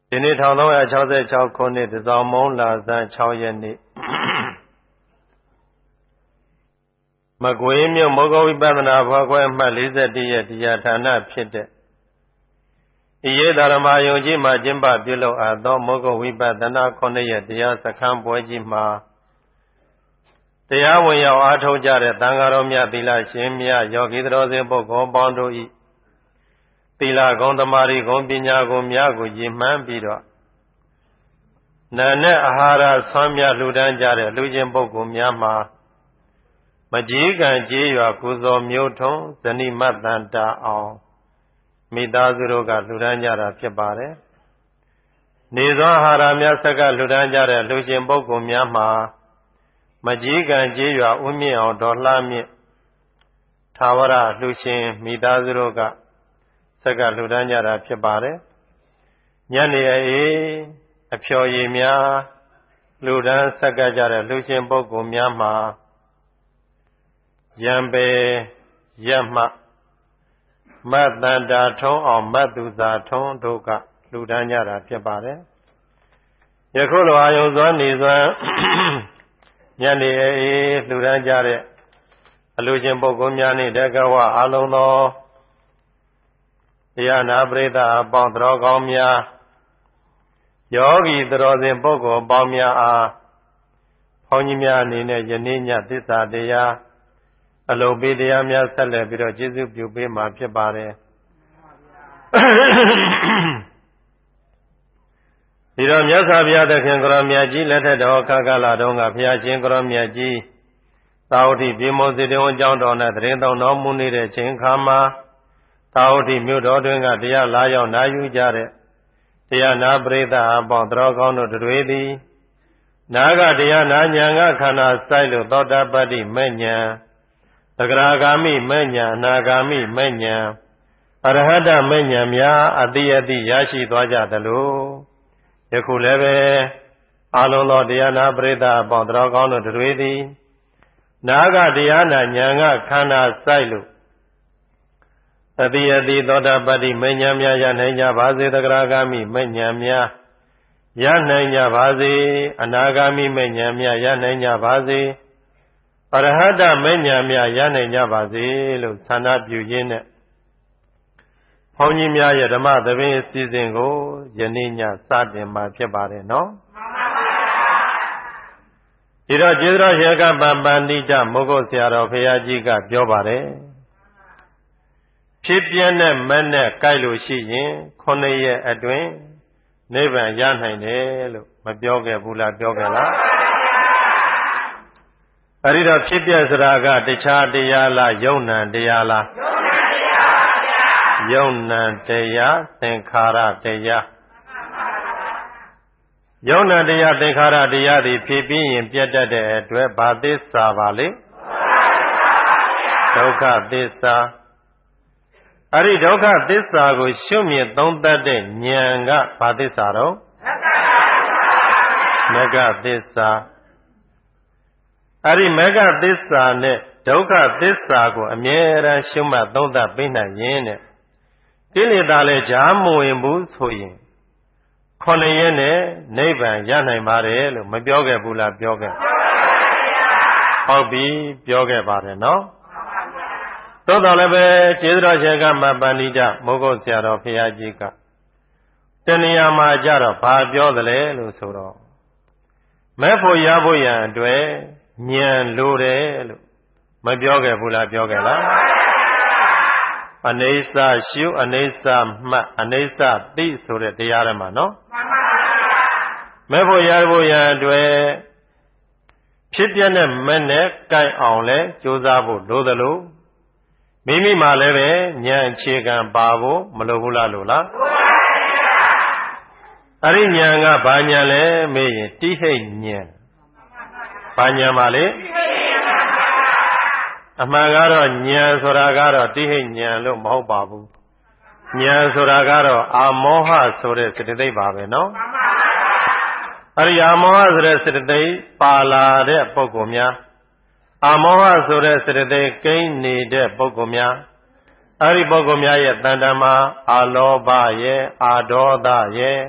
ဒီနေ့1366ခုနှစ်တစောင်းမုံလာဇန်6ရက်နေ့မကွေးမြို့မောဂဝိပဿနာဘောခွဲအမှတ်41ရက်တရားဌာနဖြစ်တဲ့ဤရေဓမ္မယုံကြီးမှာကျင်းပပြုလုပ်အပ်သောမောဂဝိပဿနာ9ရက်တရားစခန်းပွဲကြီးမှာတရားဝင်ရောက်အားထုတ်ကြတဲ့သံဃာတော်များသီလရှင်များယောဂီတော်စင်ပုဂ္ဂိုလ်ပေါင်းတို့၏သီလဂုဏ်သမာဓိဂုဏ်ပညာကိုများကိုရည်မှန်းပြီးတော့နာနဲ့အာဟာရဆွမ်းများလှူဒန်းကြတဲ့လူချင်းပုဂ္ဂိုလ်များမှာမကြီးကံကြေးရွာကုသိုလ်မျိုးထုံးဇနိမတ်တန်တာအောင်မိသားစုတို့ကလှူဒန်းကြတာဖြစ်ပါတယ်။နေသောအာဟာရများဆက်ကလှူဒန်းကြတဲ့လူချင်းပုဂ္ဂိုလ်များမှာမကြီးကံကြေးရွာဥမြင့်အောင်တော်လှမြင့်သာဝရလှူရှင်မိသားစုတို့ကဆက်ကလှူဒန်းကြတာဖြစ်ပါတယ်။ညနေအေးအဖျော်ရည်များလူဒန်းဆက်ကကြတဲ့လူရှင်ပုဂ္ဂိုလ်များမှာရံပေရက်မှမတ်တန်တာထုံးအောင်မတ်သူသာထုံးတို့ကလူဒန်းကြတာဖြစ်ပါတယ်ယခုလိုအာယုံစွမ်းနေစွမ်းညနေအေးလူဒန်းကြတဲ့အလူရှင်ပုဂ္ဂိုလ်များနှင့်တက္ကဝအလုံးသောတရားနာပရိသတ်အပေါင်းတော်ကောင်းများယောဂီတော်စဉ်ပုဂ္ဂိုလ်ပေါင်းများအားဘုန်းကြီးများအနေနဲ့ယနေ့ညသစ္စာတရားအလုံးပေးတရားများဆက်လက်ပြီးတော့ကျေးဇူးပြုပေးမှာဖြစ်ပါတယ်ဒီတော့မြတ်စွာဘုရားသခင်ကိုရောမြတ်ကြီးလက်ထက်တော်ခါကာလတုန်းကဘုရားရှင်ကိုရောမြတ်ကြီးသာဝတိပြေမောစေတဝန်ကျောင်းတော်နဲ့တရင်တော်တော်မူနေတဲ့ချိန်ခါမှာသာဝတိမြို့တော်တွင်ကတရားလာရောက်နာယူကြတဲ့တရားနာပရိသတ်အပေါင်းတော်ကောင်းတို့တွေသည်နာဂတရားနာဉာဏ်ကခန္ဓာစိုက်လို့သောတာပတ္တိမဲ့ဉာဏ်သဂရာဂာမိမဲ့ဉာဏ်အနာဂာမိမဲ့ဉာဏ်အရဟတမဲ့ဉာဏ်များအတိအတိရရှိသွားကြသလိုယခုလည်းပဲအလုံးသောတရားနာပရိသတ်အပေါင်းတော်ကောင်းတို့တွေသည်နာဂတရားနာဉာဏ်ကခန္ဓာစိုက်လို့အတိအတိသောတာပတ္တိမဉ္ဇဉ်များရနိုင်ကြပါစေသဂရာဂာမိမဉ္ဇဉ်များရနိုင်ကြပါစေအနာဂာမိမဉ္ဇဉ်များရနိုင်ကြပါစေအရဟတမဉ္ဇဉ်များရနိုင်ကြပါစေလို့ဆန္ဒပြုရင်းနဲ့ဘုန်းကြီးများရဲ့ဓမ္မသဘင်အစီအစဉ်ကိုယနေ့ညစတင်မှာဖြစ်ပါတယ်နော်ဒီတော့ကျေးဇူးတော်ရေကပပန္တိကြမုဂ္ဂုတ်ဆရာတော်ဘုရားကြီးကပြောပါတယ်ဖြစ်ပြတဲ့မနဲ့ကြိုက်လို့ရှိရင်9ရက်အတွင်းနိဗ္ဗာန်ရနိုင်တယ်လို့မပြောခဲ့ဘူးလားပြောခဲ့လားအဲဒီတော့ဖြစ်ပြစရာကတခြားတရားလားယုံ nant တရားလားယုံ nant တရားသင်္ခါရတရားယုံ nant တရားသင်္ခါရတရားတွေဖြစ်ပြီးရင်ပြတ်တတ်တဲ့အတွက်ဘာသစ္စာပါလဲဒုက္ခသစ္စာအဲ့ဒီဒုက္ခသစ္စာကိုရှုမြင်သုံးသပ်တဲ့ဉာဏ်ကဘာသစ္စာတော့မဂ္ဂသစ္စာအဲ့ဒီမဂ္ဂသစ္စာနဲ့ဒုက္ခသစ္စာကိုအမြဲတမ်းရှုမှတ်သုံးသပ်ပေးနိုင်ရင်တဲ့ကိလေသာလည်းဈာမဝင်ဘူးဆိုရင်9ရက်နဲ့နိဗ္ဗာန်ရနိုင်ပါတယ်လို့မပြောခဲ့ဘူးလားပြောခဲ့ဟုတ်ပြီပြောခဲ့ပါတယ်နော်သို့တော်လည်းပဲကျေးဇူးတော်ရှင်ကမပန္နိတမုဂ္ဂုတ်ဆရာတော်ဘုရားကြီးကတဏှာမှာကြတော့ဘာပြောသလဲလို့ဆိုတော့မဲ့ဖို့ရဖို့ရန်အတွက်ဉာဏ်လိုတယ်လို့မပြောခဲ့ဘူးလားပြောခဲ့လားအနိစ္စရှုအနိစ္စမှတ်အနိစ္စသိဆိုတဲ့တရားတွေမှာနော်မဲ့ဖို့ရဖို့ရန်အတွက်ဖြစ်ပြတဲ့မဲ့နဲ့ကြိုက်အောင်လဲကြိုးစားဖို့လိုသလိုမိမိမှလည်းပဲဉာဏ်အခြေခံပါဖို့မလိုဘူးလားလို့လားအဲ့ဒီဉာဏ်ကဘာဉာဏ်လဲမေးရင်တိဟိတ်ဉာဏ်ဘာဉာဏ်ပါလဲအမှန်ကတော့ဉာဏ်ဆိုတာကတော့တိဟိတ်ဉာဏ်လို့မဟုတ်ပါဘူးဉာဏ်ဆိုတာကတော့အာမောဟဆိုတဲ့စေတသိက်ပါပဲနော်အဲ့ဒီအာမောဟဆိုတဲ့စေတသိက်ပါလာတဲ့ပုဂ္ဂိုလ်များအာမောဟဆိုတဲ့စေတသိက်ကိန်းနေတဲ့ပုဂ္ဂိုလ်များအဲ့ဒီပုဂ္ဂိုလ်များရဲ့တဏ္ဍာမှာအာလောဘရဲ့အာဒေါသရဲ့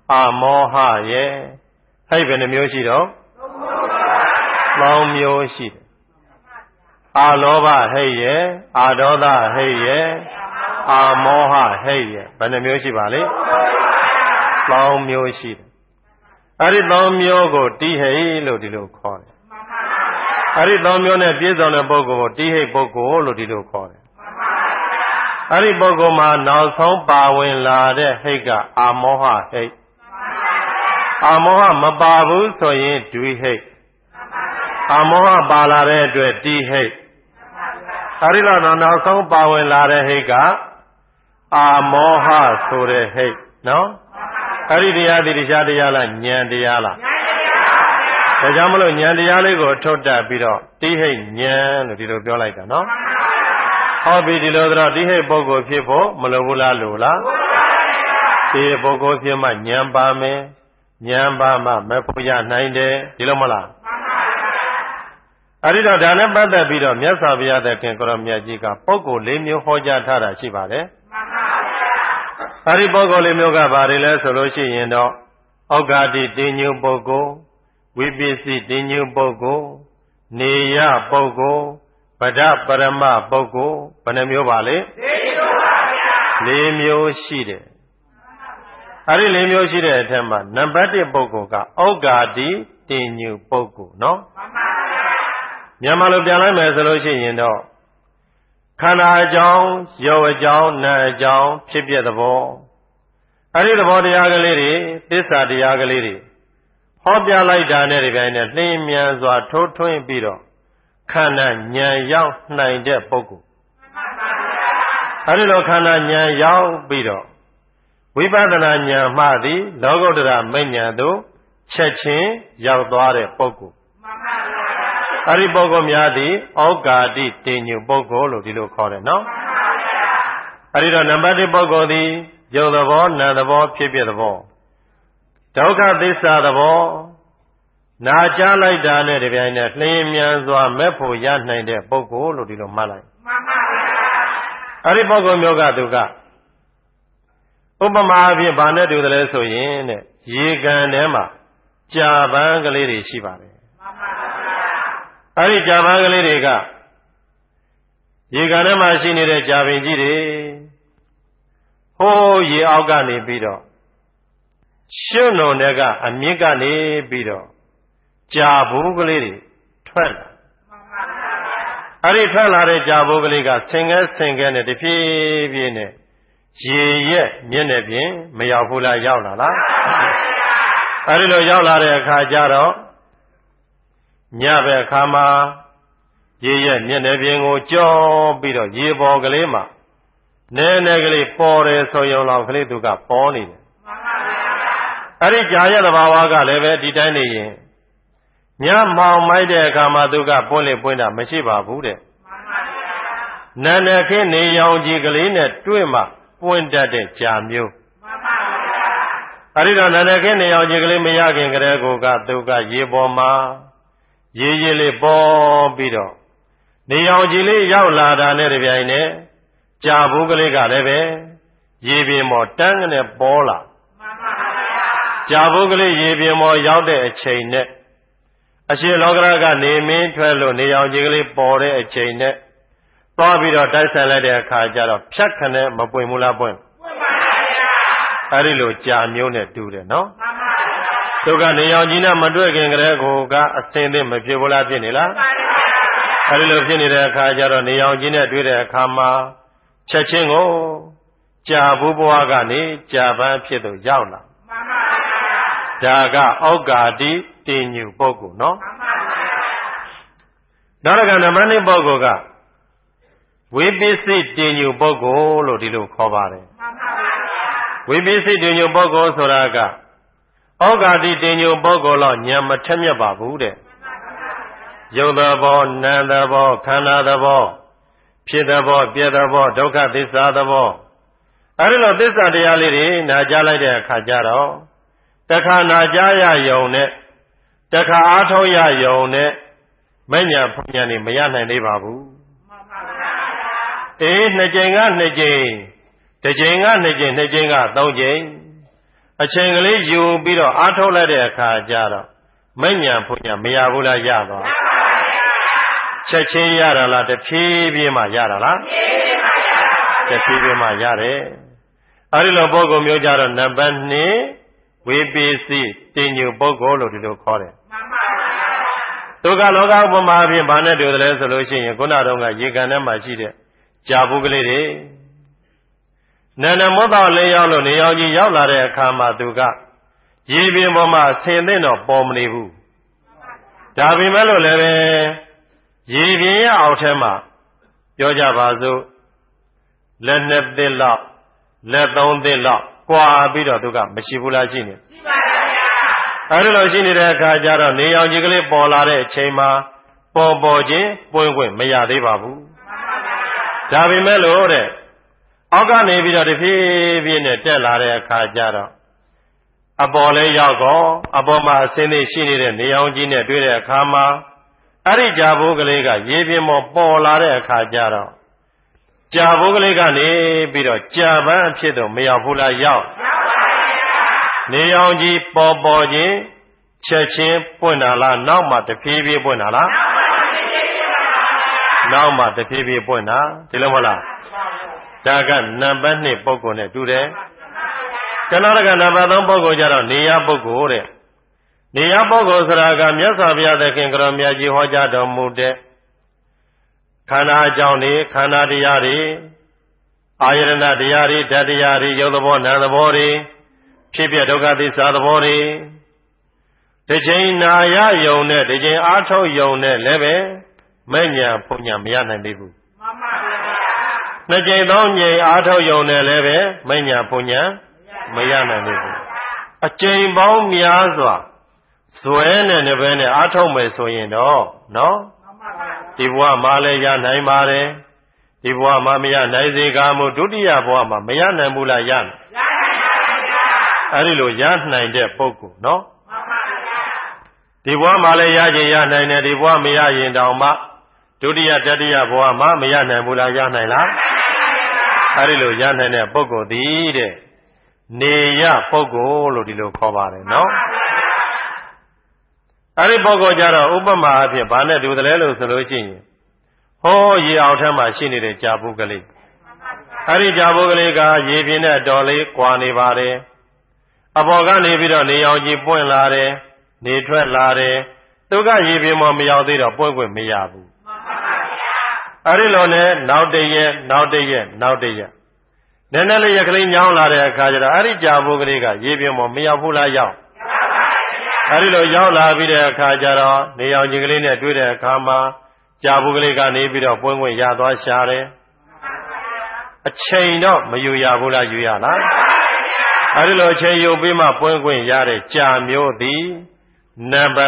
အာမောဟရဲ့ဟိတ်ဘယ်နှမျိုးရှိတော့၃မျိုးရှိတယ်အာလောဘဟိတ်ရဲ့အာဒေါသဟိတ်ရဲ့အာမောဟဟိတ်ရဲ့ဘယ်နှမျိုးရှိပါလဲ၃မျိုးရှိတယ်အဲ့ဒီ၃မျိုးကိုတိဟိတ်လို့ဒီလိုခေါ်တယ်အဲ့ဒီ၃မျိုးနဲ့ပြည့်စုံတဲ့ပုဂ္ဂိုလ်ကိုတိဟိတ်ပုဂ္ဂိုလ်လို့ဒီလိုခေါ်တယ်အဲ့ဒီပုဂ္ဂိုလ်မှာနောက်ဆုံးပါဝင်လာတဲ့ဟိတ်ကအာမောဟဟိတ်အာမောဟမပါဘူးဆိုရင်ဒွိဟိတ်အာမောဟပါလာတဲ့အတွက်တိဟိတ်အဲဒီတော့နောက်ဆုံးပါဝင်လာတဲ့ဟိတ်ကအာမောဟဆိုတဲ့ဟိတ်နော်အဲ့ဒီတရားဒီတရားတရားလားဉာဏ်တရားလားဒါကြောင့်မလို့ဉာဏ်တရားလေးကိုထုတ်တတ်ပြီးတော့တိဟိတ်ဉာဏ်လို့ဒီလိုပြောလိုက်တာနော်ဟောပြီဒီလိုတော့တိဟိတ်ပုဂ္ဂိုလ်ဖြစ်ဖို့မလိုဘူးလားလို့လားဒီပုဂ္ဂိုလ်ဖြစ်မှဉာဏ်ပါမယ်ဉာဏ်ပါမှမဖို့ရနိုင်တယ်ဒီလိုမလားအဲ့ဒီတော့ဒါနဲ့ပတ်သက်ပြီးတော့မြတ်စွာဘုရားသခင်ကိုရောမြတ်ကြီးကပုဂ္ဂိုလ်၄မျိုးဟောကြားထားတာရှိပါတယ်အဲ့ဒီပုဂ္ဂိုလ်၄မျိုးကဘာတွေလဲဆိုလို့ရှိရင်တော့ဩဃာတိတင်ညုပုဂ္ဂိုလ်ဝိပစ္စည်းတင်ညုပုဂ္ဂိုလ်နေယပုဂ္ဂိုလ်ပဒပရမပုဂ္ဂိုလ်ဘယ်နှမျိုးပါလဲ၄မျိုးရှိတယ်အဲ့ဒီ၄မျိုးရှိတဲ့အထက်မှာနံပါတ်1ပုဂ္ဂိုလ်ကဩဃာတိတင်ညုပုဂ္ဂိုလ်နော်မြန်မာလိုပြန်လိုက်မယ်ဆိုလို့ရှိရင်တော့ခန္ဓာအကြောင်းရုပ်အကြောင်းနာမ်အကြောင်းဖြစ်ပြသဘောအဲ့ဒီသဘောတရားကလေးတွေသစ္စာတရားကလေးတွေဟောပြလိုက်တာနဲ့ဒီပိုင်းနဲ့လင်းမြန်စွာထိုးထွင်းပြီးတော့ခန္ဓာဉာဏ်ရောက်နိုင်တဲ့ပုဂ္ဂိုလ်အဲ့ဒီလိုခန္ဓာဉာဏ်ရောက်ပြီးတော့ဝိပဿနာဉာဏ်မှသည်လောကုတ္တရမဉ္ဇဉ်သို့ချက်ချင်းရောက်သွားတဲ့ပုဂ္ဂိုလ်အဲ့ဒီပုဂ္ဂိုလ်များသည်ဩဃာတိတင်ညုပုဂ္ဂိုလ်လို့ဒီလိုခေါ်တယ်နော်အဲ့ဒီတော့နံပါတ်1ပုဂ္ဂိုလ်သည်ယုတ်သဘောနာသဘောဖြစ်ဖြစ်သဘောဒုက္ခသစ္စာသဘောနာကြားလိုက်တာနဲ့ဒီပိုင်းနဲ့လျင်မြန်စွာမဲ့ဖို့ရနိုင်တဲ့ပုဂ္ဂိုလ်လို့ဒီလိုမှတ်လိုက်အဲ့ဒီပုဂ္ဂိုလ်မျိုးကသူကဥပမာအဖြစ်ဘာနဲ့တူတယ်လဲဆိုရင်တဲ့ရေကန်ထဲမှာကြာပန်းကလေးတွေရှိပါတယ်အဲ့ဒီကြာပန်းကလေးတွေကရေကန်ထဲမှာရှိနေတဲ့ကြာပင်ကြီးတွေဟိုးရေအောက်ကနေပြီးတော့ရှုံုံတဲ့ကအမြင့်ကနေပြီးတော့ကြာဘူးကလေးတွေထွက်လာအဲ့ဒီထွက်လာတဲ့ကြာဘူးကလေးကဆင်ကဲနဲ့တဖြည်းဖြည်းနဲ့ရေရဲ့မျက်နှာပြင်မရောက်ဘူးလားရောက်လာလားအဲ့ဒီလိုရောက်လာတဲ့အခါကျတော့ညဘက်အခါမှာရေရဲ့မျက်နှာပြင်ကိုကြောပြီးတော့ရေပေါ်ကလေးမှာနဲနဲကလေးပေါ်တယ်ဆိုရုံလောက်ကလေးသူကပေါ်နေတယ်အဲ့ဒီကြာရဲ့သဘာဝကလည်းပဲဒီတိုင်းနေရင်ညမှောင်မိုက်တဲ့အခါမှာသူကပွင့်တာမရှိပါဘူးတဲ့နန္ဒခင်းနေရောင်ကြီးကလေးနဲ့တွေ့မှပွင့်တတ်တဲ့ကြာမျိုးအဲ့ဒီတော့နန္ဒခင်းနေရောင်ကြီးကလေးမရခင်ကတည်းကသူကရေပေါ်မှာရေလေးပေါ်ပြီးတော့နေရောင်ကြီးလေးရောက်လာတာနဲ့တပြိုင်နက်ကြာဘူးကလေးကလည်းပဲရေပြင်ပေါ်တန်းကနေပေါ်လာကြာဘူးကလေးရေပြင်ပေါ်ရောက်တဲ့အချိန်နဲ့အရှင်လောကရကနေမင်းထွက်လို့နေရောင်ကြီးကလေးပေါ်တဲ့အချိန်နဲ့သွားပြီးတော့တိုက်ဆိုင်လိုက်တဲ့အခါကျတော့ဖြတ်ခနဲ့မပွင့်ဘူးလားပွင့်ပါဗျာအဲ့ဒီလိုကြာမျိုးနဲ့တူတယ်နော်သူကနေရောင်ကြီးနဲ့မတွေ့ခင်ကလေးကအစင်သင့်မဖြစ်ဘူးလားဖြစ်နေလားအဲ့ဒီလိုဖြစ်နေတဲ့အခါကျတော့နေရောင်ကြီးနဲ့တွေ့တဲ့အခါမှာချက်ချင်းကိုကြာဘူးဘဝကနေကြာပန်းဖြစ်သူရောက်လာဒါကဩဃာတိတင်ညုပုဂ္ဂိုလ်နော်နောက်တစ်ခါနံပါတ်2ပုဂ္ဂိုလ်ကဝိပစ္စည်းတင်ညုပုဂ္ဂိုလ်လို့ဒီလိုခေါ်ပါတယ်ဝိပစ္စည်းတင်ညုပုဂ္ဂိုလ်ဆိုတာကဩဃာတိတင်ညုပုဂ္ဂိုလ်တော့ဉာဏ်မထက်မြက်ပါဘူးတဲ့ယုတ်သဘောနာမ်သဘောခန္ဓာသဘောဖြစ်သဘောပြည့်သဘောဒုက္ခသစ္စာသဘောအဲဒီလိုသစ္စာတရားလေးတွေနာကြားလိုက်တဲ့အခါကျတော့တခါနာကြားရယုံနဲ့တခါအားထုတ်ရယုံနဲ့မဉ္ဇဉ်ဖွဉ္ဇဉ်နေမရနိုင်သေးပါဘူးအေး2ကြိမ်က2ကြိမ်တစ်ကြိမ်က2ကြိမ်2ကြိမ်က3ကြိမ်အချိန်ကလေးယူပြီးတော့အားထုတ်လိုက်တဲ့အခါကျတော့မိညာဘုညာမရဘူးလားရသွားချက်ချင်းရတာလားတဖြည်းဖြည်းမှရတာလားတဖြည်းဖြည်းမှရတယ်အဲဒီလိုပုဂ္ဂိုလ်မျိုးကြတော့နံပါတ်2ဝိပစ္စည်းတင်ညူပုဂ္ဂိုလ်လို့ဒီလိုခေါ်တယ်ဒုက္ခလောကဥပမာအဖြစ်ဘာနဲ့တူတယ်လဲဆိုလို့ရှိရင်ခုနတုန်းကရေကန်ထဲမှာရှိတဲ့ကြာဘူးကလေးတွေနန္ဒမောသောလေးရောက်လို့နေရောက်ကြီးရောက်လာတဲ့အခါမှာသူကရေပြင်ပေါ်မှာဆင်သင့်တော့ပေါ်မနေဘူးဒါပေမဲ့လို့လည်းပဲရေပြင်ရအောက်ထဲမှာပြောကြပါစို့လက်2သစ်လောက်လက်3သစ်လောက်ကွာပြီးတော့သူကမရှိဘူးလားရှိနေရှိပါပါဗျာအဲဒီလိုရှိနေတဲ့အခါကျတော့နေရောင်ကြီးကလေးပေါ်လာတဲ့အချိန်မှာပေါ်ချင်းပွင့်ပွင့်မရသေးပါဘူးဒါပေမဲ့လို့တဲ့အောက်ကနေပြီးတော့တဖြည်းဖြည်းနဲ့တက်လာတဲ့အခါကျတော့အပေါ်လေးရောက်တော့အပေါ်မှာအစင်းလေးရှိနေတဲ့နေရောင်ကြီးနဲ့တွေ့တဲ့အခါမှာအဲ့ဒီကြာဘိုးကလေးကရေပြင်ပေါ်လာတဲ့အခါကျတော့ကြာဘိုးကလေးကနေပြီးတော့ကြာပန်းအဖြစ်တော့မရောက်ဘူးလားရောက်နေရောင်ကြီးပေါ်ချင်းချက်ချင်းပွင့်တာလားနောက်မှတဖြည်းဖြည်းပွင့်တာလားနောက်မှတဖြည်းဖြည်းပွင့်တာဒီလိုမဟုတ်လားဒါကနံပါတ်2ပုဂ္ဂိုလ်နဲ့တူတယ်ကနောရကနံပါတ်3ပုဂ္ဂိုလ်ကြတော့နေရပုဂ္ဂိုလ်တဲ့နေရပုဂ္ဂိုလ်ဆိုတာကမြတ်စွာဘုရားသခင်ကရောမြတ်ကြီးဟောကြားတော်မူတဲ့ခန္ဓာအကြောင်းတွေခန္ဓာတရားတွေအာယရဏတရားတွေဓာတ်တရားတွေရုပ်သဘောနာမ်သဘောတွေဖြစ်ပြဒုက္ခသစ္စာသဘောတွေတစ်ချိန်နာရယုံနဲ့တစ်ချိန်အာထုတ်ယုံနဲ့လည်းပဲမဲ့ညာဘုညာမရနိုင်သေးဘူးမှန်ပါဗျာနှစ်ချိန်သုံးချိန်အာထုတ်ယုံနဲ့လည်းပဲမဲ့ညာဘုညာမရနိုင်သေးဘူးအချိန်ပေါင်းများစွာဇွဲနဲ့နှစ်ဘဲနဲ့အာထုတ်မယ်ဆိုရင်တော့နော်ဒီဘဝမှာလည်းရနိုင်ပါတယ်ဒီဘဝမှာမရနိုင်စေကာမူဒုတိယဘဝမှာမရနိုင်ဘူးလားရနိုင်အဲဒီလိုရနိုင်တဲ့ပုဂ္ဂိုလ်နော်ဒီဘဝမှာလည်းရခြင်းရနိုင်တယ်ဒီဘဝမရရင်တောင်မှဒုတိယတတိယဘဝမှာမရနိုင်ဘူးလားရနိုင်လားအဲဒီလိုရနိုင်တဲ့ပုဂ္ဂိုလ်သည်တဲ့နေရပုဂ္ဂိုလ်လို့ဒီလိုခေါ်ပါတယ်နော်အဲဒီပုဂ္ဂိုလ်ကြတော့ဥပမာအဖြစ်ဘာနဲ့တူတယ်လဲလို့ဆိုလို့ရှိရင်ဟောရေအောင်ထဲမှာရှိနေတဲ့ကြာဘူးကလေးအဲဒီကြာဘူးကလေးကရေပြင်နဲ့တော်လေးကွာနေပါတယ်အပေါ်ကနေပြီးတော့နေအောင်ကြီးပွင့်လာတယ်နေထွက်လာတယ်သူကရေပြင်ပေါ်မရောက်သေးတော့ပွင့်ခွင့်မရဘူးအဲဒီလိုနဲ့နောက်တည့်ရက်နည်းနည်းလေးရကလေးညောင်းလာတဲ့အခါကျတော့အဲဒီကြာဘူးကလေးကရေပြင်ပေါ်မရောက်ဘူးလားရောက်အဲဒီလိုရောက်လာပြီးတဲ့အခါကျတော့နေအောင်ကြီးကလေးနဲ့တွေ့တဲ့အခါမှာကြာဘူးကလေးကနေပြီးတော့ပွင့်ခွင့်ရသွားရှာတယ်အချိန်တော့မယူရဘူးလားယူရလားအဲဒီလိုအချိန်ယူပြီးမှပွင့်ခွင့်ရတဲ့ကြာမျိုးသည်နံပါတ်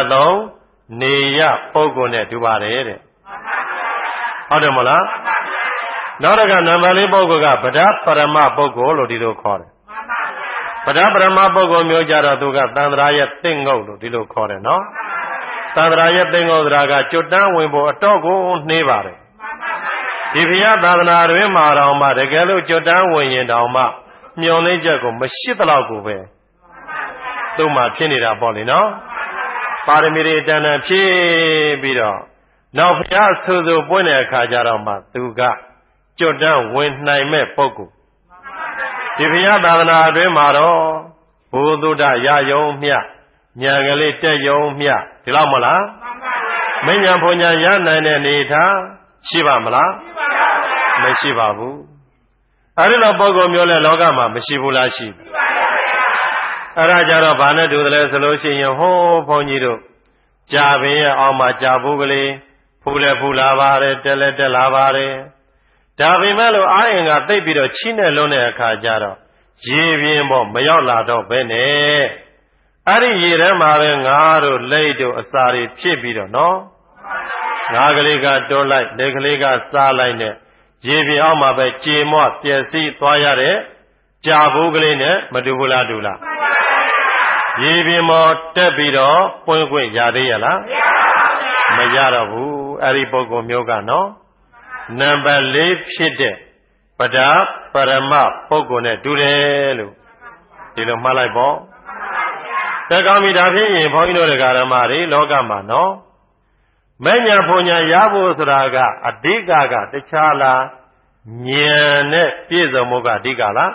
3နေရပုဂ္ဂိုလ်နဲ့တူပါတယ်တဲ့ဟုတ်တယ်မလားနောက်တစ်ခါနံပါတ်4ပုဂ္ဂိုလ်ကဗဒပရမပုဂ္ဂိုလ်လို့ဒီလိုခေါ်တယ်ဗဒပရမပုဂ္ဂိုလ်မျိုးကြတော့သူကသံဃာရဲ့သင်္ဂုတ်လို့ဒီလိုခေါ်တယ်နော်သံဃာရဲ့သင်္ဂုတ်ဆိုတာကကျွတ်တန်းဝင်ဖို့အတော့ကိုနှေးပါတယ်ဒီဘုရားသာသနာတွင်မှာတော်မှတကယ်လို့ကျွတ်တန်းဝင်ရင်တောင်မှမျောလင်းချက်ကိုမရှိသလောက်ကိုပဲသူ့မှာဖြစ်နေတာပေါ့လေနော်ပါရမီတွေတန်တန်ဖြည့်ပြီးတော့နောက်ဘုရားဆူဆူပွင့်တဲ့အခါကျတော့မှသူကကျွတ်တန်းဝင်နိုင်မဲ့ပုဂ္ဂိုလ်ဒီဘုရားသာသနာအတွင်းမှာတော့ဘုသုဒ္ဓရယုံမြညာကလေးတက်ယုံမြဒီလောက်မလားမဉ္ဇဉ်ဘုံညာရနိုင်တဲ့နေထားရှိပါမလားမရှိပါဘူးအဲဒီလိုပုဂ္ဂိုလ်မျိုးလဲလောကမှာမရှိဘူးလားရှိအဲ့ဒါကြတော့ဘာနဲ့တူတယ်လဲဆိုလို့ရှိရင်ဟိုးဘုန်းကြီးတို့ကြာပင်ရဲ့အောက်မှာကြာဘူးကလေးဖူလဲဖူလာပါတယ်တက်လဲတက်လာပါတယ်ဒါပေမဲ့လို့အာရင်ကသိပ်ပြီးတော့ချိနဲ့လုံးတဲ့အခါကျတော့ရေပြင်းပေါ့မရောက်လာတော့ဘဲနဲ့အဲ့ဒီရေထဲမှာပဲငါတို့လိတ်တို့အစာတွေဖြစ်ပြီးတော့နော်ငါကလေးကတွန်းလိုက်လက်ကလေးကစားလိုက်နဲ့ရေပြင်းအောက်မှာပဲကြေမွပျက်စီးသွားရတဲ့ကြာဘူးကလေးနဲ့မတူဘူးလားတူလားရေပြင်းမောတက်ပြီးတော့ပွင့်ခွင့်ရသေးရလားမရတော့ဘူးအဲ့ဒီပုဂ္ဂိုလ်မျိုးကနော်နံပါတ်4ဖြစ်တဲ့ပဒပရမပုဂ္ဂိုလ်နဲ့တူတယ်လို့ဒဒီလိုမှတ်လိုက်ပေါ့တကောင်းပြီဒါဖြစ်ရင်ဘုန်းကြီးတို့ဓမ္မတွေလောကမှာနော်မဲ့ညာဘုံညာရဖို့ဆိုတာကအဓိကကတခြားလားဉာဏ်နဲ့ပြည့်စုံမှုကအဓိကလား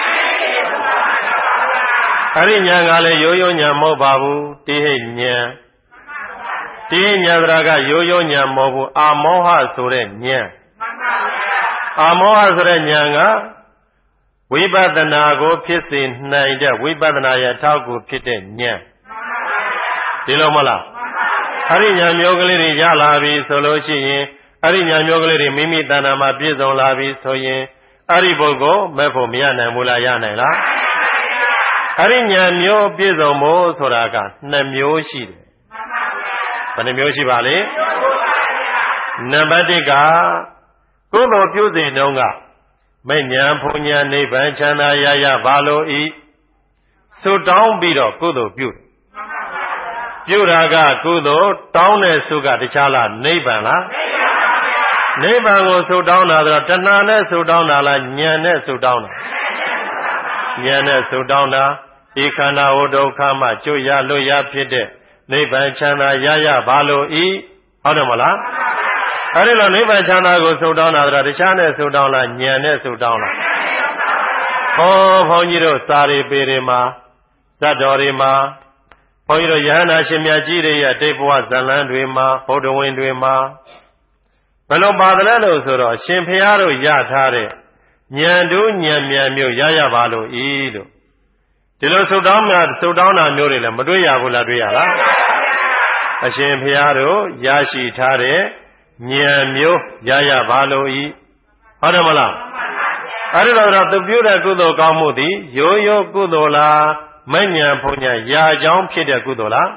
အဲ့ဒီဉာဏ်ကလည်းရိုးရိုးဉာဏ်မဟုတ်ပါဘူးတိဟိဉာဏ်တိဟိဉာဏ်ဆိုတာကရိုးရိုးဉာဏ်မဟုတ်ဘူးအာမောဟဆိုတဲ့ဉာဏ်အာမောဟဆိုတဲ့ဉာဏ်ကဝိပဿနာကိုဖြစ်စေနိုင်တဲ့ဝိပဿနာရဲ့အထောက်အကူဖြစ်တဲ့ဉာဏ်ဒီလိုမလားအဲ့ဒီဉာဏ်မျိုးကလေးတွေရလာပြီဆိုလို့ရှိရင်အဲ့ဒီဉာဏ်မျိုးကလေးတွေမိမိတဏ္ဍာမှာပြည့်စုံလာပြီဆိုရင်အဲ့ဒီပုဂ္ဂိုလ်မဲ့ဖို့မရနိုင်ဘူးလားရနိုင်လားအဲ့ဒီဉာဏ်မျိုးပြည့်စုံဖို့ဆိုတာက2မျိုးရှိတယ်ဘယ်နှမျိုးရှိပါလဲနံပါတ်1ကကိုယ်တော်ပြုစဉ်တုန်းကမဲ့ဉာဏ်ဘုံဉာဏ်နိဗ္ဗာန်ချမ်းသာရပါလို့ဤဆုတောင်းပြီးတော့ကုသိုလ်ပြုတာကကုသိုလ်တောင်းတဲ့ဆုကတခြားလားနိဗ္ဗာန်လားနိဗ္ဗာန်ကိုဆုတောင်းတာဆိုတော့တဏှာနဲ့ဆုတောင်းတာလားဉာဏ်နဲ့ဆုတောင်းတာဉာဏ်နဲ့ဆုတောင်းတာဒီခန္ဓာဝဒုက္ခမှကျွရလွတ်ရဖြစ်တဲ့နိဗ္ဗာန်ချမ်းသာရပါလို့ဤဟုတ်တယ်မလားအဲ့ဒီလိုနိဗ္ဗာန်ချမ်းသာကိုဆုတောင်းတာဆိုတော့တခြားနဲ့ဆုတောင်းလားဉာဏ်နဲ့ဆုတောင်းလားဟောဘုန်းကြီးတို့စာရီပေတွေမှာဇတ်တော်တွေမှာဘုန်းကြီးတို့ယဟန္တာရှင်မြတ်ကြီးတွေရဲ့တိတ်ဘဝဇလန်းတွေမှာဘုဒ္ဓဝင်တွေမှာဘယ်လိုပါတယ်လဲလို့ဆိုတော့ရှင်ဖျားတို့ရထားတဲ့ဉာဏ်တို့ဉာဏ်မြန်မျိုးရပါလို့ဤလို့ဒီလိုဆုတောင်းတာမျိုးတွေလည်းမတွေ့ရဘူးလားတွေ့ရလားအရှင်ဖျားတို့ရရှိထားတဲ့ဉာဏ်မျိုးရပါလို့ဤဟုတ်တယ်မလားအဲ့ဒီတော့သူပြုတဲ့ကုသိုလ်ကောင်းမှုသည်ရိုးရိုးကုသိုလ်လားမဉ္ဇဉ်ဘုံညာရာကြောင်းဖြစ်တဲ့ကုသိုလ်လား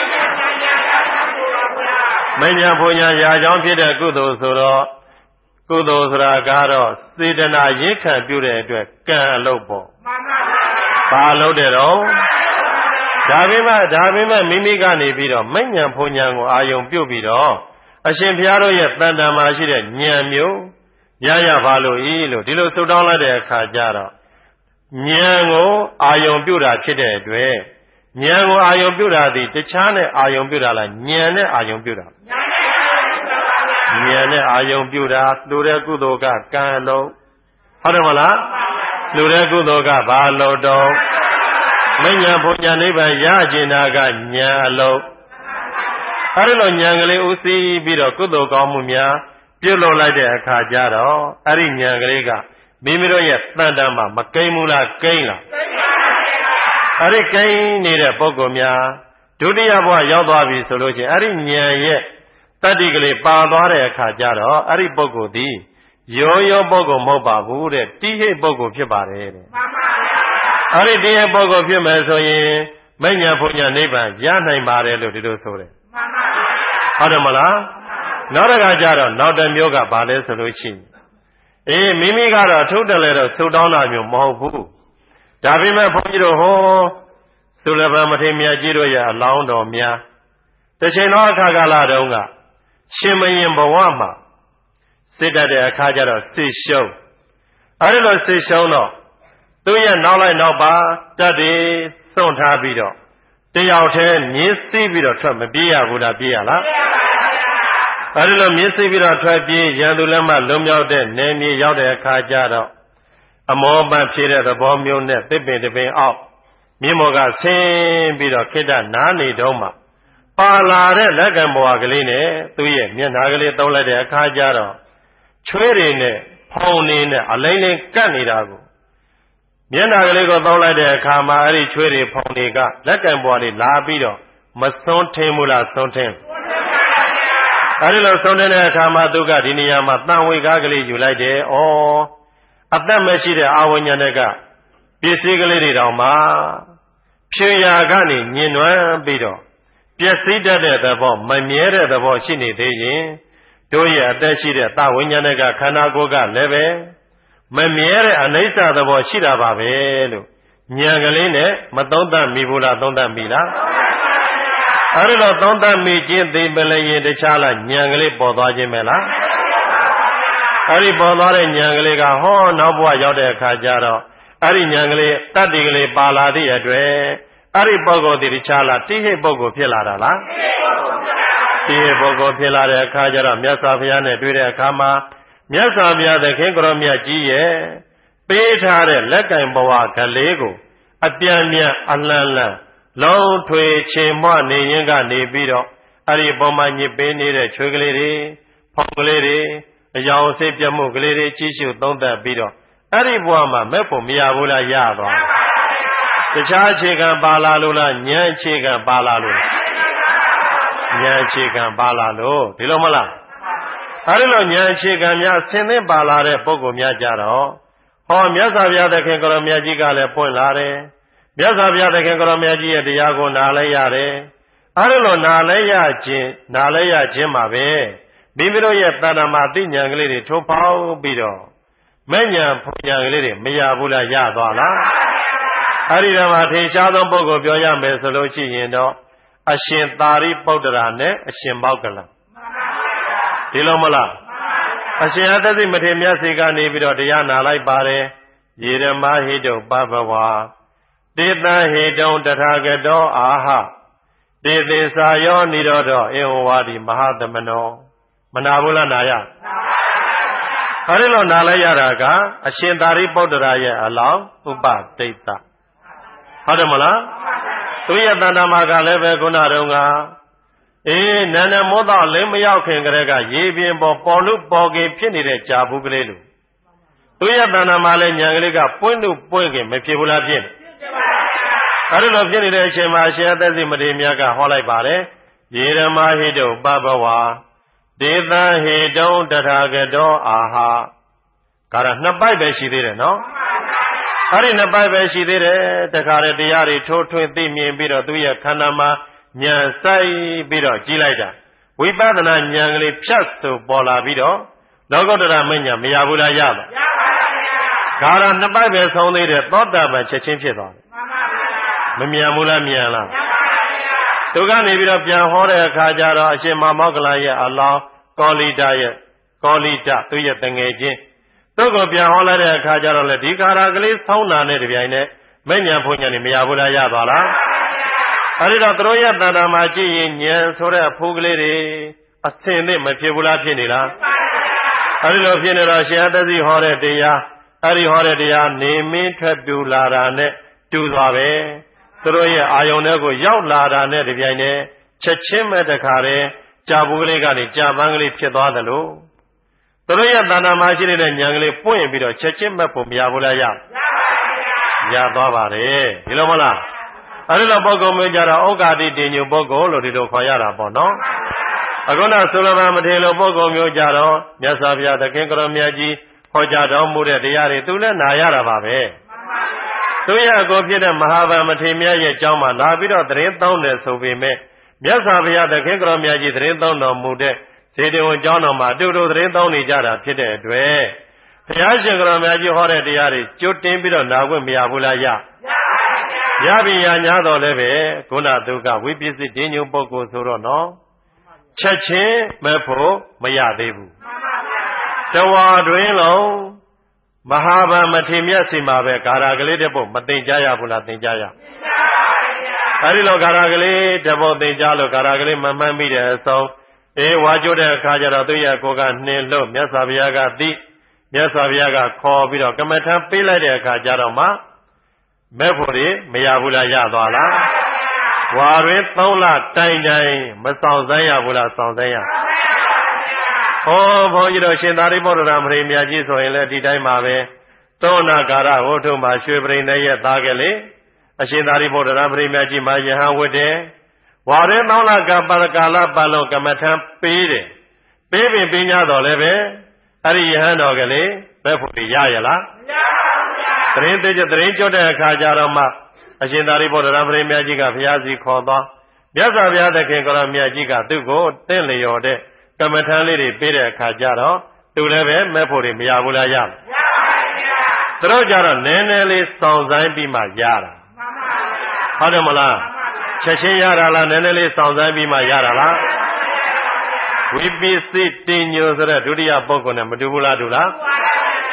မဉ္ဇဉ်ဘုံညာရာကြောင်းဖြစ်တဲ့ကုသိုလ်ဆိုတော့ကုသိုလ်ဆိုတာကတော့စေတနာရင်းခံပြုတဲ့အတွက်ကံအလုပ်ပေါ့ဘာလုပ်တဲ့တော့ဒါပေမဲ့မိမိကနေပြီးတော့မဉ္ဇဉ်ဘုံညာကိုအာယုံပြုတ်ပြီးတော့အရှင်ဘုရားတို့ရဲ့တန်တမာရှိတဲ့ဉာဏ်မျိုးရပါလို့ဤလို့ဒီလိုဆုတောင်းလိုက်တဲ့အခါကျတော့ဉာဏ်ကိုအာယုံပြုတာဖြစ်တဲ့အတွက်ဉာဏ်ကိုအာယုံပြုတာသည်တခြားနဲ့အာယုံပြုတာလားဉာဏ်နဲ့အာယုံပြုတာဉာဏ်နဲ့အာယုံပြုတာလူတဲ့ကုသိုလ်ကကံလုံးဟုတ်တယ်မလားလူတဲ့ကုသိုလ်ကဘာလို့တော့မဉ္ဇဉ်ဘုံညာနိဗ္ဗာန်ရကျင်တာကဉာဏ်အလုံးအဲ့ဒီလိုဉာဏ်ကလေးဥသိပြီးတော့ကုသိုလ်ကောင်းမှုများပြုလုပ်လိုက်တဲ့အခါကျတော့အဲ့ဒီဉာဏ်ကလေးကမိမိတို့ရဲ့တန်တမ်းမှာမကိမ့်ဘူးလားကိမ့်လားအဲ့ဒီကိမ့်နေတဲ့ပုဂ္ဂိုလ်များဒုတိယဘဝရောက်သွားပြီဆိုလို့ချင်းအဲ့ဒီဉာဏ်ရဲ့တတ္တိကလေးပါသွားတဲ့အခါကျတော့အဲ့ဒီပုဂ္ဂိုလ်သည်ရိုးပုဂ္ဂိုလ်မဟုတ်ပါဘူးတဲ့တိဟိပုဂ္ဂိုလ်ဖြစ်ပါတယ်တဲ့အဲ့ဒီတိဟိပုဂ္ဂိုလ်ဖြစ်မယ်ဆိုရင်မဉ္ဇဉ်ဘုံညာနိဗ္ဗာန်ရနိုင်ပါတယ်လို့ဒီလိုဆိုတယ်ဟုတ်တယ်မလားနောက်တစ်ခါကျတော့နောက်တစ်မျိုးကဘာလဲဆိုလို့ရှိရင်မိမိကတော့အထုတလဲတော့ဆုတောင်းတာမျိုးမဟုတ်ဘူးဒါပေမဲ့ဘုန်းကြီးတို့ဟောသုလဗံမထေရမြတ်ကြီးတို့ရဲ့အလောင်းတော်များတစ်ချိန်တော့အခါကာလတုန်းကရှင်မရင်ဘဝမှာစစ်တတ်တဲ့အခါကျတော့စစ်ရှုံးအဲဒီလိုစစ်ရှုံးတော့သူရဲ့နောက်လိုက်နောက်ပါတတ်တွေစွန့်ထားပြီးတော့တယောက်တည်းမြင်းစီးပြီးတော့ထွက်မပြေးရဘူးလားပြေးရလားအဲဒီလိုမြင်းစီးပြီးတော့ထွက်ပြေးရန်သူလက်မှလွန်မြောက်တဲ့နေမြေရောက်တဲ့အခါကျတော့အမောပန်းဖြည့်တဲ့သဘောမျိုးနဲ့တစ်ပင်တစ်ပင်အောက်မြင်းမော်ကဆင်းပြီးတော့ခိတ္တနားနေတော့မှပါလာတဲ့လက်ကံဘဝကလေးနဲ့သူ့ရဲ့မျက်နှာကလေးသုံးလိုက်တဲ့အခါကျတော့ချွေးတွေနဲ့ဖုံနေနဲ့အလိမ့်လိမ့်ကပ်နေတာကိုမျက်နှာကလေးကိုသုံးလိုက်တဲ့အခါမှာအဲ့ဒီချွေးတွေဖုံတွေကလက်ကံဘဝလေးလာပြီးတော့မစွန်းထင်းဘူးလားစွန်းထင်းအဲဒီလိုဆုံးတဲ့အခါမှာသူကဒီနေရာမှာတန်ဝေကားကလေးယူလိုက်တယ်။အသက်မရှိတဲ့အာဝဉ္ဇဏကပစ္စည်းကလေးတွေတောင်မှဖြေရာကနေညင်နွမ်းပြီးတော့ပျက်စီးတတ်တဲ့သဘောမမြဲတဲ့သဘောရှိနေသေးရင်တို့ရဲ့အသက်ရှိတဲ့တဝဉ္ဇဏကခန္ဓာကိုယ်ကလည်းပဲမမြဲတဲ့အနိစ္စသဘောရှိတာပါပဲလို့ဉာဏ်ကလေးနဲ့မသုံးသပ်မိဘူးလားသုံးသပ်မိလားအဲ့ဒီတော့သုံးသပ်မိခြင်းသိပလရင်တခြားလားဉာဏ်ကလေးပေါ်သွားခြင်းပဲလားအဲ့ဒီပေါ်သွားတဲ့ဉာဏ်ကလေးကဟောနောက်ဘဝရောက်တဲ့အခါကျတော့ ari nyangale tadigale paladi atwe ari pogo di chala tihe pogo ဖြစ်လာတာလား tihe pogo ဖြစ်လာတဲ့အခါကျတော့မြတ်စွာဘုရားနဲ့တွေ့တဲ့အခါမှာမြတ်စွာဘုရားသခင်ကိုရောမြတ်ကြီးရဲ့ပေးထားတဲ့လက်ကင်ဘဝကလေးကိုအပြန်ပြန်အလန့်လန့်လုံးထွေချေမွနေရင်ကနေပြီးတော့အဲ့ဒီပုံမှန်ညစ်ပေးနေတဲ့ချွေးကလေးတွေဖောက်ကလေးတွေအယောင်စိတ်ပြတ်မှုကလေးတွေကြီးစုသုံးသပ်ပြီးတော့အဲ့ဒီဘဝမှာမဲ့ဖို့မရဘူးလားရသွားတခြားအခြေခံပါလာလို့လားဉာဏ်အခြေခံပါလာလို့ဉာဏ်အခြေခံပါလာလို့ဒီလိုမလားအဲ့ဒီလိုဉာဏ်အခြေခံများဆင်းသင်းပါလာတဲ့ပုဂ္ဂိုလ်များကြတော့ဟောမြတ်စွာဘုရားသခင်ကိုရောမြတ်ကြီးကလည်းပွင့်လာတယ်မြတ်စွာဘုရားသခင်ကိုရောမြတ်ကြီးရဲ့တရားကိုနားလဲရတယ်အဲ့ဒီလိုနားလဲရခြင်းမှာပဲမိမိတို့ရဲ့တဏ္ဍာမသိဉာဏ်ကလေးတွေထိုးပေါက်ပြီးတော့မဲ့ဉာဏ်ဖွဉာဏ်ကလေးတွေမရဘူးလားရသွားလားအဲ့ဒီတော့မှထင်ရှားသောပုဂ္ဂိုလ်ပြောရမယ်ဆိုလို့ရှိရင်တော့အရှင်သာရိပုတ္တရာနဲ့အရှင်မောက္ကလံဒီလိုမလားအရှင်အတ္တသိမထေရမြတ်စီကနေပြီးတော့တရားနာလိုက်ပါတယ်ယေရမဟိတုပပဝါတေတံဟိတုံတထာဂတောအာဟတေသေစာယောနိရောဓဧဝဝါဒီမဟာသမနောမနာဘူးလားနာရအဲဒီလိုနာလိုက်ရတာကအရှင်သာရိပုတ္တရာရဲ့အလောင်းဥပဒိတ္တဟုတ်တယ်မလားသူရဲ့တဏ္ဍာမှာကလည်းပဲခုနတုန်းကနန္ဒမောသောလင်းမရောက်ခင်ကတည်းကရေပြင်ပေါ်လူပေါ်ခင်ဖြစ်နေတဲ့ကြာဘူးကလေးလူသူရဲ့တဏ္ဍာမှာလည်းညာကလေးကပွင့်လို့ပွင့်ခင်မဖြစ်ဘူးလားဖြစ်နေအဲဒီလိုဖြစ်နေတဲ့အချိန်မှာရှင်အသက်စီမထေရမြတ်ကဟောလိုက်ပါတယ်ယေရမဟိတုပပဝါဒေသဟိတုံတထာဂတောအာဟကာရနှစ်ပိုက်ပဲရှိသေးတယ်နော်အဲ့ဒီနှစ်ပိုက်ပဲရှိသေးတယ်တခါတည်းတရားတွေထိုးထွင်းသိမြင်ပြီးတော့သူရဲ့ခန္ဓာမှာဉာဏ်ဆိုင်ပြီးတော့ကြည်လိုက်တာဝိပဿနာဉာဏ်ကလေးဖြတ်ဆိုပေါ်လာပြီးတော့လောကုတ္တရာမဉ္ဇဉ်မရဘူးလားရပါရပါဗျာဒါရနှစ်ပိုက်ပဲဆုံးသေးတယ်သောတာပန်ချက်ချင်းဖြစ်သွားတယ်မမြန်ဘူးလားမြန်လားမှန်ပါဗျာသူကနေပြီးတော့ပြန်ဟောတဲ့အခါကျတော့အရှင်မောက္ကလရဲ့အလောင်းကောလိတသူရဲ့တငယ်ချင်းသူ့ကိုပြန်ဟောလိုက်တဲ့အခါကျတော့လေဒီကာရာကလေးဆောင်းတာနဲ့တပြိုင်နက်မဉ္ဇဉ်ဘုံဉာဏ်နေမရဘူးလားရသွားလားအဲဒီတော့သူတို့ရဲ့တဏ္ဍာမှာကြည့်ရင်ဉာဏ်ဆိုတဲ့အဖိုးကလေးတွေအစင်နဲ့မဖြစ်ဘူးလားဖြစ်နေလားအဲဒီလိုဖြစ်နေတော့ရှင်အတ္တစီဟောတဲ့တရားအဲဒီဟောတဲ့တရားနေမင်းထွက်ပြူလာတာနဲ့တူသွားပဲသူတို့ရဲ့အာယုန်တွေကိုရောက်လာတာနဲ့တပြိုင်နက်ချက်ချင်းမဲ့တခါတည်းကြာဘူးကလေးကနေကြာပန်းကလေးဖြစ်သွားသလိုသူတို့ရဲ့တဏ္ဍာမှာရှိနေတဲ့ဉာဏ်ကလေးပွင့်ပြီးတော့ချက်ချင်းမဲ့ဖို့မရဘူးလားရသွားပါတယ်ဒီလိုမလားအဲဒီလိုပုဂ္ဂိုလ်မျိုးကြတော့ဩဃာတိတင်ညုပုဂ္ဂိုလ်လို့ဒီလိုခေါ်ရတာပေါ့နော်အခုနသုလဗမထေရလိုပုဂ္ဂိုလ်မျိုးကြတော့မြတ်စွာဘုရားသခင်ကိုရောမြတ်ကြီးဟောကြားတော်မူတဲ့တရားတွေသူလည်းနာရတာပါပဲသူရဲ့အကိုဖြစ်တဲ့မဟာဗမထေရမြတ်ရဲ့အကြောင်းမှာလာပြီးတော့သတင်းသုံးတယ်ဆိုပေမဲ့မြတ်စွာဘုရားသခင်ကိုရောမြတ်ကြီးသတင်းသုံးတော်မူတဲ့ဇေတဝန်ကျောင်းတော်မှာအတူတူသတင်းသုံးနေကြတာဖြစ်တဲ့အတွက်ဘုရားရှင်ကိုရောမြတ်ကြီးဟောတဲ့တရားတွေကြိုတင်ပြီးတော့နာခွင့်မရဘူးလားရပြီရညာတော်လည်းပဲခုနသူကဝိပစ္စည်းတင်ညုပုဂ္ဂိုလ်ဆိုတော့နော်ချက်ချင်းမဲ့ဖို့မရသေးဘူးတဝါတွင်လုံးမဟာဗမထေရမြတ်စီမှာပဲဂါရကလေးတစ်ပုဒ်မသိကြရဘူးလားသိကြရအဲဒီလိုဂါရကလေးတစ်ပုဒ်သိကြလို့ဂါရကလေးမမှန်မိတဲ့အဆုံးဝါကျိုးတဲ့အခါကျတော့သူရဲ့ကိုယ်ကနှင်လို့မြတ်စွာဘုရားကသိမြတ်စွာဘုရားကခေါ်ပြီးတော့ကမ္မထံပေးလိုက်တဲ့အခါကျတော့မှမဲ့ဖို့တွေမရဘူးလားရသွားလားဝါတွင်3လတိုင်မဆောင်စမ်းရဘူးလားဆောင်စမ်းရဟောဘုန်းကြီးတို့ရှင်သာရိပုတ္တရာမထေရမြတ်ကြီးဆိုရင်လည်းဒီတိုင်းပါပဲသောနာကာရဝဋ္ထုမှာရွှေပရိနေရဲ့သားကလေးအရှင်သာရိပုတ္တရာမထေရမြတ်ကြီးမှာယဟန်ဝတ်တယ်ဝါတွင်3လကာလပတ်လုံးကမ္မထံပေးတယ်ပေးပင်ပညာတော်လည်းပဲအဲ့ဒီယဟန်တော်ကလေးမဲ့ဖို့ရရလားမရပါဘူးသတင်းကြွတဲ့အခါကျတော့မှအရှင်သာရိပုတ္တရာမထေရမြတ်ကြီးကဘုရားစီခေါ်သွားမြတ်စွာဘုရားသခင်ကိုရောမြတ်ကြီးကသူ့ကိုတင့်လျော်တဲ့ကမ္မထံလေးတွေပေးတဲ့အခါကျတော့သူလည်းပဲမဲ့ဖို့တွေမရဘူးလားရပါဘူးသူတို့ကြတော့နည်းနည်းလေးစောင့်ဆိုင်ပြီးမှရတာဟုတ်တယ်မလားချက်ချင်းရတာလားနည်းနည်းလေးစောင့်ဆိုင်ပြီးမှရတာလားဝိပစ္စည်းတင်ညိုဆိုတဲ့ဒုတိယပုဂ္ဂိုလ်နဲ့မတူဘူးလားတူလား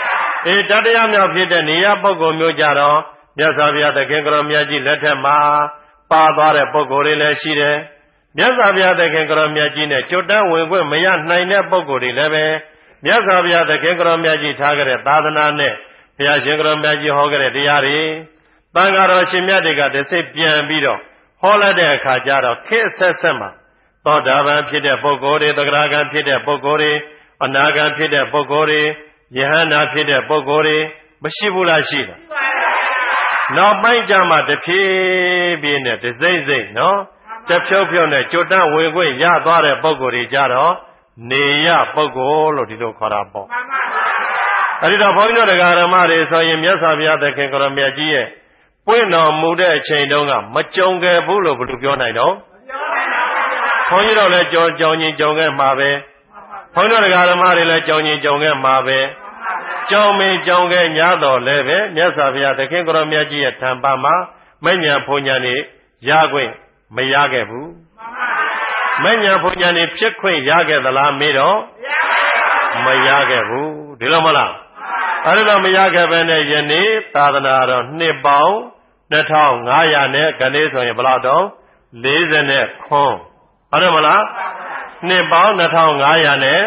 တတရမြောက်ဖြစ်တဲ့နေရပုဂ္ဂိုလ်မျိုးကြတော့မြတ်စွာဘုရားသခင်ကိုရောမြတ်ကြီးလက်ထက်မှာပါသွားတဲ့ပုဂ္ဂိုလ်တွေလည်းရှိတယ်မြတ်စွာဘုရားသခင်ကိုရောမြတ်ကြီးနဲ့ကြွတန်းဝင်ခွင့်မရနိုင်တဲ့ပုဂ္ဂိုလ်တွေလည်းပဲမြတ်စွာဘုရားသခင်ကိုရောမြတ်ကြီးထားခဲ့တဲ့သာသနာနဲ့ဘုရားရှင်ကိုရောမြတ်ကြီးဟောခဲ့တဲ့တရားတွေတန်ဃာတော်ရှင်မြတ်တွေကတစ်စိတ်ပြန်ပြီးတော့ဟောလိုက်တဲ့အခါကျတော့ခေတ်ဆက်ဆက်မှာသောတာပန်ဖြစ်တဲ့ပုဂ္ဂိုလ်တွေသဂရဂံဖြစ်တဲ့ပုဂ္ဂိုလ်တွေအနာဂံဖြစ်တဲ့ပုဂ္ဂိုလ်တွေယဟန္တာဖြစ်တဲ့ပုဂ္ဂိုလ်တွေမရှိဘူးလားရှိလားနောက်ပိုင်းကျမှတဖြည်းဖြည်းနဲ့တစိမ့်စိမ့်နော်တဖြုတ်ဖြုတ်နဲ့ကြွတန်းဝင်ခွင့်ရသွားတဲ့ပုဂ္ဂိုလ်တွေကြတော့နေရပုဂ္ဂိုလ်လို့ဒီလိုခေါ်တာပေါ့အဲဒီတော့ဘုန်းကြီးတို့တရားဓမ္မတွေဆိုရင်မြတ်စွာဘုရားသခင်ကိုရောမြတ်ကြီးရဲ့ပွင့်တော်မူတဲ့အချိန်တုန်းကမကြုံခဲ့ဘူးလို့ဘယ်လိုပြောနိုင်တော့ဘုန်းကြီးတို့လည်းကြောင်ကြီးကြုံခဲ့မှာပဲဘုန်းကြီးတို့တရားဓမ္မတွေလည်းကြောင်ကြီးကြုံခဲ့မှာပဲကြောင်မင်းကြောင်ခဲ့ညတော်လည်းပဲမြတ်စွာဘုရားသခင်ကိုရောမြတ်ကြီးရဲ့ထံပါမှာမဉ္ဇဉ်ဘုံညာနေရခွင့်မရခဲ့ဘူးမဉ္ဇဉ်ဘုံညာနေဖြစ်ခွင့်ရခဲ့သလားမေးတော့မရခဲ့ဘူးဒီလိုမလားအဲဒီတော့မရခဲ့ပဲနဲ့ယနေ့သာသနာတော်နှစ်ပေါင်း2500နဲ့ခဏလေးဆိုရင်ဘယ်လောက်တော့40ခွန်းဟုတ်တယ်မလားနှစ်ပေါင်း2500နဲ့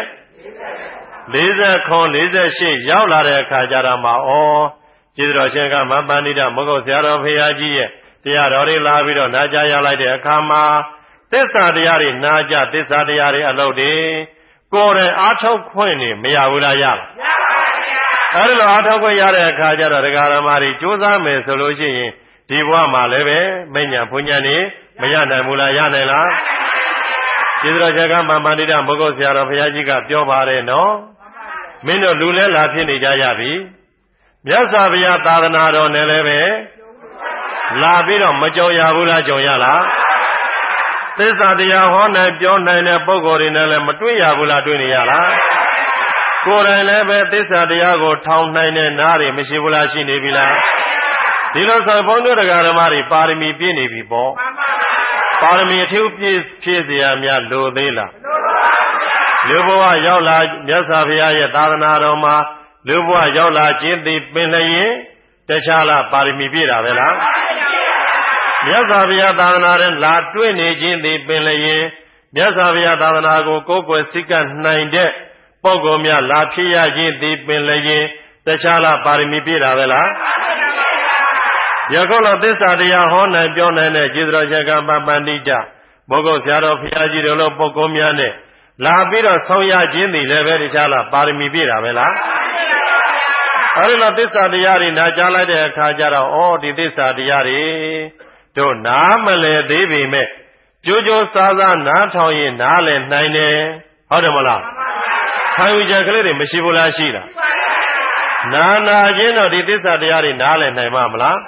40ခွန်း48ရောက်လာတဲ့အခါကျတော့မှကျေးဇူးတော်ရှင်ကမပန္နိတမဂုတ်ဆရာတော်ဖေဟာကြီးရဲ့တရားတော်တွေလာပြီးတော့နာကြားရလိုက်တဲ့အခါမှာသစ္စာတရားတွေနာကြသစ္စာတရားတွေအလုပ်တွေကိုယ်တိုင်အားထုတ်ခွင့်နေမရဘူးလားရလားအဲဒီလိုအားထုတ်ခွင့်ရတဲ့အခါကျတော့ဒကာရမတွေကြိုးစားမယ်ဆိုလို့ရှိရင်ဒီဘဝမှာလည်းပဲမဉ္ဇဉ်ဘုံညာနေမရနိုင်ဘူးလားရနိုင်လားကျေးဇူးတော်ရှင်ကမပန္နိတမဂုတ်ဆရာတော်ဘုရားကြီးကပြောပါတယ်နော်မင်းတို့လူလဲလာဖြစ်နေကြရပြီမြတ်စွာဘုရားသာသနာတော်နဲ့လည်းပဲလာပြီးတော့မကြုံရဘူးလားကြုံရလားသစ္စာတရားဟောနိုင်ပြောနိုင်တဲ့ပုဂ္ဂိုလ်တွေနဲ့လည်းမတွေ့ရဘူးလားတွေ့နေရလားကိုယ်တိုင်လည်းပဲသစ္စာတရားကိုထောင်နိုင်တဲ့နားတွေမရှိဘူးလားရှိနေပြီလားဒီလိုဆိုဘုန်းကြီးတရားဓမ္မတွေပါရမီပြည့်နေပြီပေါ့ပါရမီအထူးပြည့်ဖြည့်เสียများလိုသေးလားလူဘဝရောက်လာမြတ်စွာဘုရားရဲ့သာသနာတော်မှာလူဘဝရောက်လာခြင်းသည်ပင်လျင်တခြားလားပါရမီပြည့်တာပဲလားမြတ်စွာဘုရားသာသနာနဲ့လာတွေ့နေခြင်းသည်ပင်လျင်မြတ်စွာဘုရားသာသနာကိုကိုယ်ကွယ်စိတ်ကနိုင်တဲ့ပုဂ္ဂိုလ်များလာဖြစ်ရခြင်းသည်ပင်လျင်တခြားလားပါရမီပြည့်တာပဲလားယခုလိုသစ္စာတရားဟောနိုင်ပြောနိုင်တဲ့ကျေးဇူးတော်ရှင်ကမပန္တိတဘုဂုတ်ဆရာတော်ဘုရားကြီးတို့လိုပုဂ္ဂိုလ်များနဲ့လာပြီးတော့ဆောင်ရခြင်းသည်လည်းပဲတခြားလားပါရမီပြည့်တာပဲလားအဲဒီလိုသစ္စာတရားတွေနာကြားလိုက်တဲ့အခါကျတော့ဒီသစ္စာတရားတွေတို့နားမလည်သေးပေမဲ့ကြိုးကြိုးစားစားနားထောင်ရင်နားလည်နိုင်တယ်ဟုတ်တယ်မလားခံယူချက်ကလေးတွေမရှိဘူးလားရှိလားနာချင်းတော့ဒီသစ္စာတရားတွေနားလည်နိုင်မှာမလား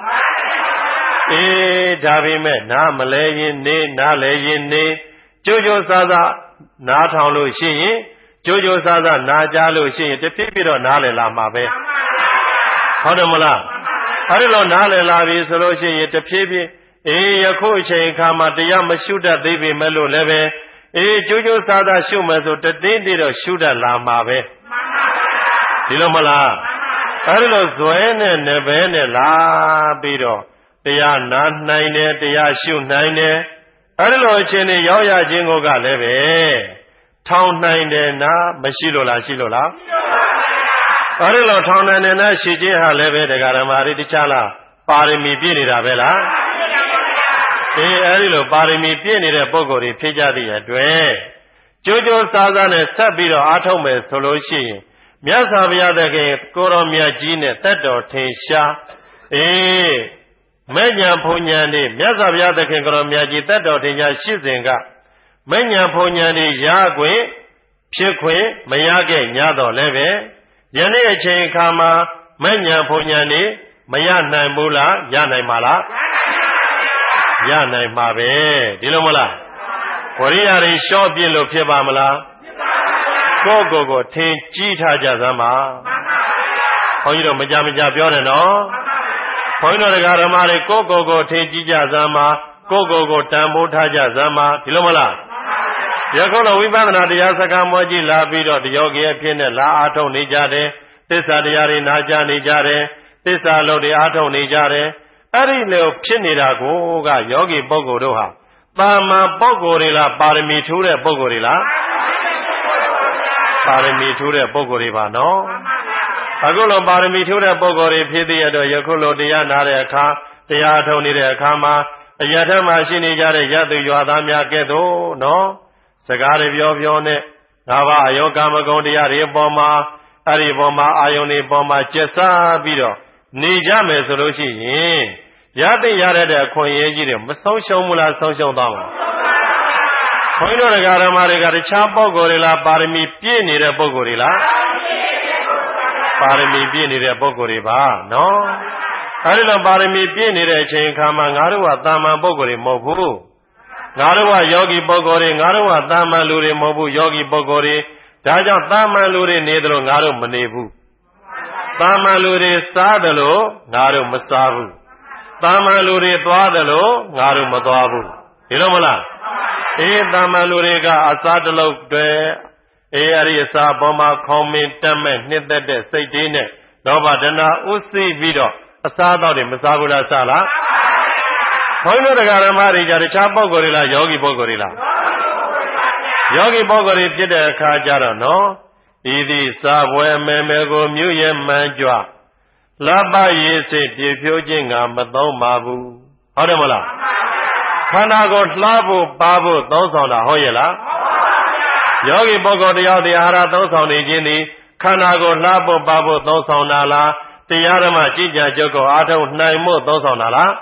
ဒါပေမဲ့နားမလဲရင်နေနားလဲရင်နေကြိုးကြိုးစားစားနားထောင်လို့ရှိရင်ကြိုးကြိုးစားစားနားကြားလို့ရှိရင်တဖြည်းဖြည်းတော့နားလည်လာမှာပဲဟုတ်တယ်မလားအဲဒီလိုနားလည်လာပြီဆိုလို့ရှိရင်တဖြည်းဖြည်းယခုအချိန်အခါမှာတရားမရှုတတ်သေးပေမဲ့လို့လည်းပဲကြိုးကြိုးစားစားရှုမယ်ဆိုတတင်းတည်းတော့ရှုတတ်လာမှာပဲဒီလိုမလားအဲဒီလိုဇွဲနဲ့နဘဲနဲ့လာပြီးတော့တရားနာနိုင်တယ်တရားရှုနိုင်တယ်အဲဒီလိုအချိန်နဲ့ရောက်ရခြင်းကိုကလည်းပဲထောင်နိုင်တယ်နာမရှိလို့လားရှိလို့လားအဲဒီလိုထောင်နိုင်တယ်နာရှိခြင်းဟာလည်းပဲတရားဓမ္မတွေတခြားလားပါရမီပြည့်နေတာပဲလားအဲဒီလိုပါရမီပြည့်နေတဲ့ပုဂ္ဂိုလ်တွေဖြစ်ကြသည့်အတွက်ကြိုးကြိုးစားစားနဲ့ဆက်ပြီးတော့အားထုတ်မယ်ဆိုလို့ရှိရင်မြတ်စွာဘုရားသခင်ကိုရောမြတ်ကြီးနဲ့တက်တော်ထင်ရှားမဲ့ညာဘုံညာနေမြတ်စွာဘုရားသခင်ကိုရောမြတ်ကြီးတက်တော်ထင်ရှားရှိစဉ်ကမဲ့ညာဘုံညာနေရခွင့်ဖြစ်ခွင့်မရခဲ့ညတော့လည်းပဲယနေ့အချိန်အခါမှာမဲ့ညာဘုံညာနေမရနိုင်ဘူးလားရနိုင်ပါလားရနိုင်မှာပဲဒီလိုမလားဝရိယတွေလျှော့ပြစ်လို့ဖြစ်ပါမလားကိုကိုထင်ကြီးထားကြစမ်းပါဘုန်းကြီးတို့မကြပြောတယ်နော်ဘုန်းကြီးတို့တရားဓမ္မတွေကိုကိုထင်ကြီးကြစမ်းပါကိုတန်ဖိုးထားကြစမ်းပါဒီလိုမလားယခုတော့ဝိပဿနာတရားစကားမောကြီးလာပြီးတော့တယောဂီအဖြစ်နဲ့လာအားထုတ်နေကြတယ်သစ္စာတရားတွေနာကြားနေကြတယ်သစ္စာလုံးတွေအားထုတ်နေကြတယ်အဲ့ဒီလိုဖြစ်နေတာကိုကယောဂီပုဂ္ဂိုလ်တို့ဟာတာမန်ပုဂ္ဂိုလ်တွေလားပါရမီထူးတဲ့ပုဂ္ဂိုလ်တွေလားပါရမီထူးတဲ့ပုဂ္ဂိုလ်တွေပါနော်အခုလိုပါရမီထူးတဲ့ပုဂ္ဂိုလ်တွေဖြစ်တဲ့အတွက်ယခုလိုတရားနာတဲ့အခါတရားထုတ်နေတဲ့အခါမှာအရထမှာရှိနေကြတဲ့ရသူရွာသားများကဲ့သို့နော်စကားတွေပြောနဲ့ငါးပါးအယောကာမဂုဏ်တရားတွေအပေါ်မှာအဲ့ဒီပေါ်မှာအာယုန်တွေပေါ်မှာကျက်စားပြီးတော့နေကြမယ်ဆိုလို့ရှိရင်ရတဲ့ရတဲ့အခွင့်အရေးကြီးတွေမဆုံးရှုံးဘူးလားဆုံးရှုံးသွားမှာဘုန်းကြီးတို့ဓမ္မတွေကတခြားပုဂ္ဂိုလ်တွေလားပါရမီပြည့်နေတဲ့ပုဂ္ဂိုလ်တွေလားပါရမီပြည့်နေတဲ့ပုဂ္ဂိုလ်တွေပါနော်အဲဒီလိုပါရမီပြည့်နေတဲ့အချိန်အခါမှာငါတို့ကတာမန်ပုဂ္ဂိုလ်တွေမဟုတ်ဘူးငါတို့ကယောဂီပုဂ္ဂိုလ်တွေငါတို့ကတာမန်လူတွေမဟုတ်ဘူးယောဂီပုဂ္ဂိုလ်တွေဒါကြောင့်တာမန်လူတွေနေတယ်လို့ငါတို့မနေဘူးတာမန်လူတွေစားတယ်လို့ငါတို့မစားဘူးတာမန်လူတွေသွားတယ်လို့ငါတို့မသွားဘူးဒီလိုမလားတာမန်လူတွေကအစားတလုံးတွေအဲ့ဒီအစားပေါ်မှာခေါင်းမင်းတက်မဲ့နှစ်သက်တဲ့စိတ်တွေနဲ့လောဘဒနာဥသိပြီးတော့အစားအသောက်တွေမစားဘူးလားစားလားဘုန်းကြီးတို့ဓမ္မတွေကြတခြားပုဂ္ဂိုလ်တွေလားယောဂီပုဂ္ဂိုလ်တွေလားယောဂီပုဂ္ဂိုလ်တွေဖြစ်တဲ့အခါကျတော့နော်ဤသည်စားပွဲမဲကိုမြူရဲ့မှန်းကြွလပရေးစိတ်ပြေဖြိုးခြင်းကမသုံးပါဘူးဟုတ်တယ်မလားခန္ဓာကိုလှဖို့ပါဖို့သုံးဆောင်တာဟုတ်ရဲ့လားယောဂီပုဂ္ဂိုလ်တရားတရားဟာသုံးဆောင်နေခြင်းသည်ခန္ဓာကိုလှဖို့ပါဖို့သုံးဆောင်တာလားတရားဓမ္မကြည်ကြကြုတ်ကိုအားထုတ်နိုင်မှုသုံးဆောင်တာလား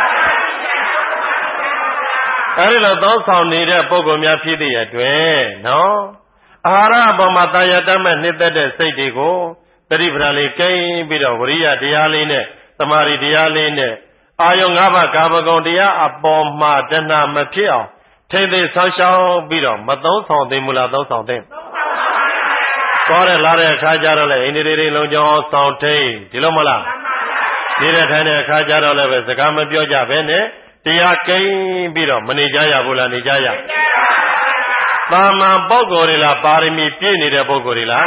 အဲဒီလိုသုံးဆောင်နေတဲ့ပုဂ္ဂိုလ်များဖြစ်တဲ့အတွက်နော်အာဟာရအပေါ်မှာတာယာတတ်မဲ့နှစ်သက်တဲ့စိတ်တွေကိုတတိပဌာန်လေးကိန်းပြီးတော့ဝရိယတရားလေးနဲ့သမာဓိတရားလေးနဲ့အာယုံ၅ပါးကာမဂုဏ်တရားအပေါ်မှာတဏှာမဖြစ်အောင်ထိမ့်သိမ်းဆောင်းရှောင်းပြီးတော့မသုံးဆောင်သိမူလားသုံးဆောင်သိသွားတဲ့လာတဲ့အခါကျတော့လေအိန္ဒိရိလုံးကြောင်းဆောင်ထိန်ဒီလိုမလားနေတဲ့ထိုင်တဲ့အခါကျတော့လည်းပဲစကားမပြောကြဘဲနဲ့တရားကိန်းပြီးတော့မနေကြရဘူးလားနေကြရတာမန်ပုဂ္ဂိုလ်တွေလားပါရမီပြည့်နေတဲ့ပုဂ္ဂိုလ်တွေလား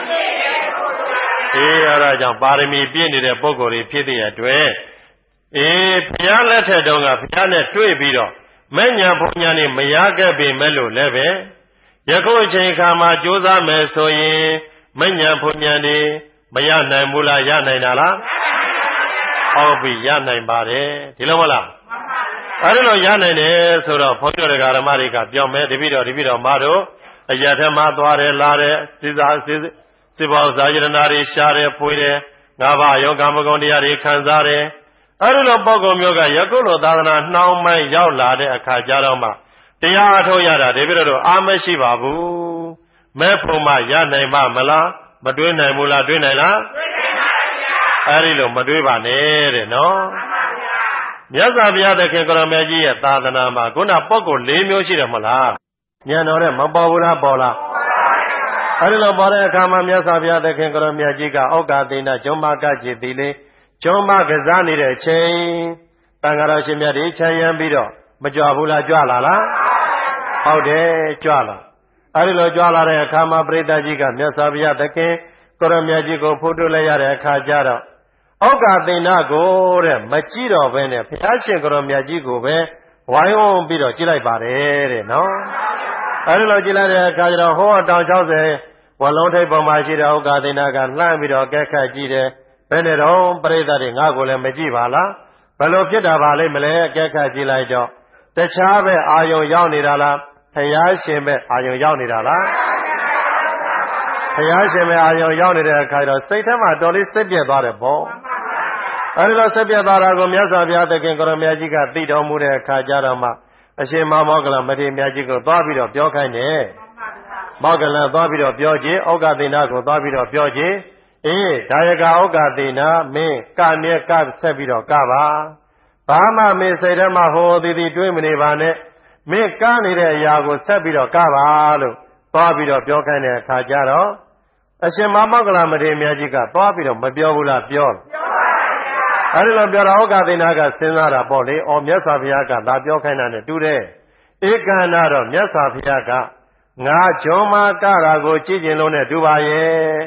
အဲ့ဒါကြောင့်ပါရမီပြည့်နေတဲ့ပုဂ္ဂိုလ်တွေဖြစ်တဲ့အတွက်ဘုရားလက်ထက်တုန်းကဘုရားနဲ့တွေ့ပြီးတော့မဲ့ညာဘုံညာနေမရခဲ့ပေမဲ့လို့လည်းပဲယခုအချိန်ခါမှာကြိုးစားမယ်ဆိုရင်မဲ့ညာဘုံညာနေမရနိုင်ဘူးလားရနိုင်တာလားဟုတ်ပြီရနိုင်ပါတယ်ဒီလိုမလားအဲဒီလိုရနိုင်တယ်ဆိုတော့ဘုန်းကြီးတို့ဓမ္မတွေကပြောမယ်တပည့်တော်မတို့အရာထမသွားတယ်လာတယ်စိဘောဇာယရဏတွေရှားတယ်ဖွေးတယ်ငါးပါးယောဂမဂုဏ်တရားတွေခံစားတယ်အဲဒီလိုပုဂ္ဂိုလ်မျိုးကယခုလိုသာသနာနှောင်းမိုင်းရောက်လာတဲ့အခါကျတော့မှတရားအထုတ်ရတာတပည့်တော်အားမရှိပါဘူးမဲ့ဖို့မှရနိုင်ပါမလားမတွေးနိုင်ဘူးလားတွေးနိုင်လားအဲဒီလိုမတွေးပါနဲ့တဲ့နော်မြတ်စွာဘုရားသခင်ကိုရမေကြီးရဲ့သာသနာမှာခုနပုဂ္ဂိုလ်၄မျိုးရှိတယ်မလားဉာဏ်တော်နဲ့မပေါ်ဘူးလားပေါ်လားအဲဒီလိုပေါ်တဲ့အခါမှာမြတ်စွာဘုရားသခင်ကိုရမေကြီးကဩကာသိဏကျုံမကจิตတိလေးကျုံမကစားနေတဲ့အချိန်တန်ဃာတော်ရှင်မြတ်တွေခြံရံပြီးတော့မကြွဘူးလားကြွလာလားဟုတ်တယ်ကြွလာအဲဒီလိုကြွလာတဲ့အခါမှာပရိသတ်ကြီးကမြတ်စွာဘုရားသခင်ကိုရမေကြီးကိုဖို့တွေ့လိုက်ရတဲ့အခါကျတော့ဩကာသိဏကိုတဲ့မကြည့်တော့ဘဲနဲ့ဘုရားရှင်ကိုရမေကြီးကိုပဲဝိုင်းဝန်းပြီးတော့ကြည့်လိုက်ပါတယ်တဲ့နော်အဲဒီလိုကြည့်လိုက်တဲ့အခါကျတော့ဟောတောင်60ဝလုံးထိပ်ပေါ်မှာရှိတဲ့ဩကာသိဏကလှမ်းပြီးတော့ကဲခတ်ကြည့်တယ်ဘယ်နဲ့တော့ပရိသတ်တွေငါ့ကိုလည်းမကြည့်ပါလားဘယ်လိုဖြစ်တာပါလိမ့်မလဲကဲခတ်ကြည့်လိုက်တော့တခြားပဲအာယုံရောက်နေတာလားဘုရားရှင်ပဲအာယုံရောက်နေတာလားဘုရားရှင်ပဲအာယုံရောက်နေတဲ့အခါကျတော့စိတ်ထဲမှာတော်လေးစိတ်ပြက်သွားတယ်ပေါ့အဲဒီလိုစိတ်ပြက်သွားတာကိုမြတ်စွာဘုရားသခင်ကိုရမေကြီးကသိတော်မူတဲ့အခါကျတော့မှအရှင်မောဂလမထေရမြတ်ကြီးကိုသွားပြီးတော့ပြောခိုင်းတယ်မောဂလသွားပြီးတော့ပြောခြင်းဩကာသိဏကိုသွားပြီးတော့ပြောခြင်းဒါယကဩကာသိဏမင်းကမြဲကဆက်ပြီးတော့ကပါဘာမှမင်းစိတ်ထဲမှာဟိုသည်တွေးမနေပါနဲ့မင်းကနေတဲ့အရာကိုဆက်ပြီးတော့ကပါလို့သွားပြီးတော့ပြောခိုင်းတဲ့အခါကျတော့အရှင်မောဂလမထေရမြတ်ကြီးကသွားပြီးတော့မပြောဘူးလားပြောအဲဒီလိုပြောတော့ဩကာသိဏကစဉ်းစားတာပေါ့လေ။မြတ်စွာဘုရားကဒါပြောခိုင်းတာနဲ့တူတယ်။ဧကန္နာတော့မြတ်စွာဘုရားကငါဂျွန်မာကတာကိုကြည့်ကျင်လို့နဲ့တူပါရဲ့။စ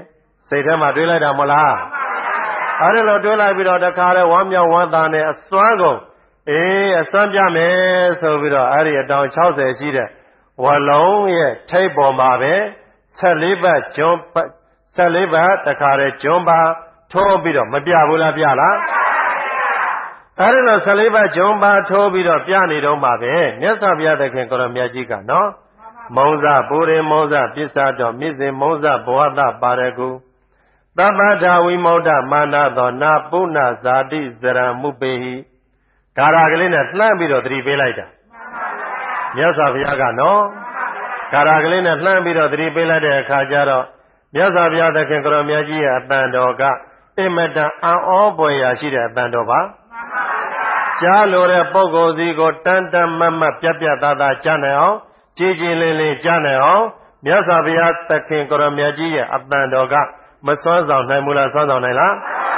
စိတ်ထဲမှာတွေးလိုက်တာမလားအဲ့ဒါလို့တွေးလိုက်ပြီးတော့တခါလဲဝမ်းမြောက်ဝမ်းသာနဲ့အစွမ်းကုန်အစွမ်းပြမယ်ဆိုပြီးတော့အဲ့ဒီအတောင်60ရှိတဲ့ဝလုံးရဲ့ထိပ်ပေါ်မှာပဲ14ပတ်ကျွန်း14ပတ်တခါလဲကျွန်းပါထိုးပြီးတော့မပြဘူးလားပြလားအဲ့ဒီလို14ပတ်ကျွန်းပါထိုးပြီးတော့ပြနေတော့မှာပဲမြတ်စွာဘုရားသခင်ကိုရမြတ်ကြီးကနော်မုံဇပူရိမုံဇပစ္ဆတော်မြစ်စေမုံဇဘဝတပါရကုသဗ္ဗဒါဝိမုဒ္ဒမာနသောနာပုဏ္ဏဇာတိဇရံမုပေဟိဒါရကလေးနဲ့လှမ်းပြီးတော့သတိပေးလိုက်တာမြတ်စွာဘုရားကနော်ဒါရကလေးနဲ့လှမ်းပြီးတော့သတိပေးလိုက်တဲ့အခါကျတော့မြတ်စွာဘုရားသခင်ကိုရမြတ်ကြီးရဲ့အတန်တော်ကအင်မတန်အံ့ဩပွေရာရှိတဲ့အတန်တော်ပါကြားလိုတဲ့ပုဂ္ဂိုလ်စီကိုတန်တန်မတ်မတ်ပြတ်ပြတ်သားသားကြားနိုင်အောင်ကြည်ကြည်လင်းလင်းကြားနိုင်အောင်မြတ်စွာဘုရားသခင်ကိုရမြတ်ကြီးရဲ့အတန်တော်ကမစွမ်းဆောင်နိုင်ဘူးလားစွမ်းဆောင်နိုင်လား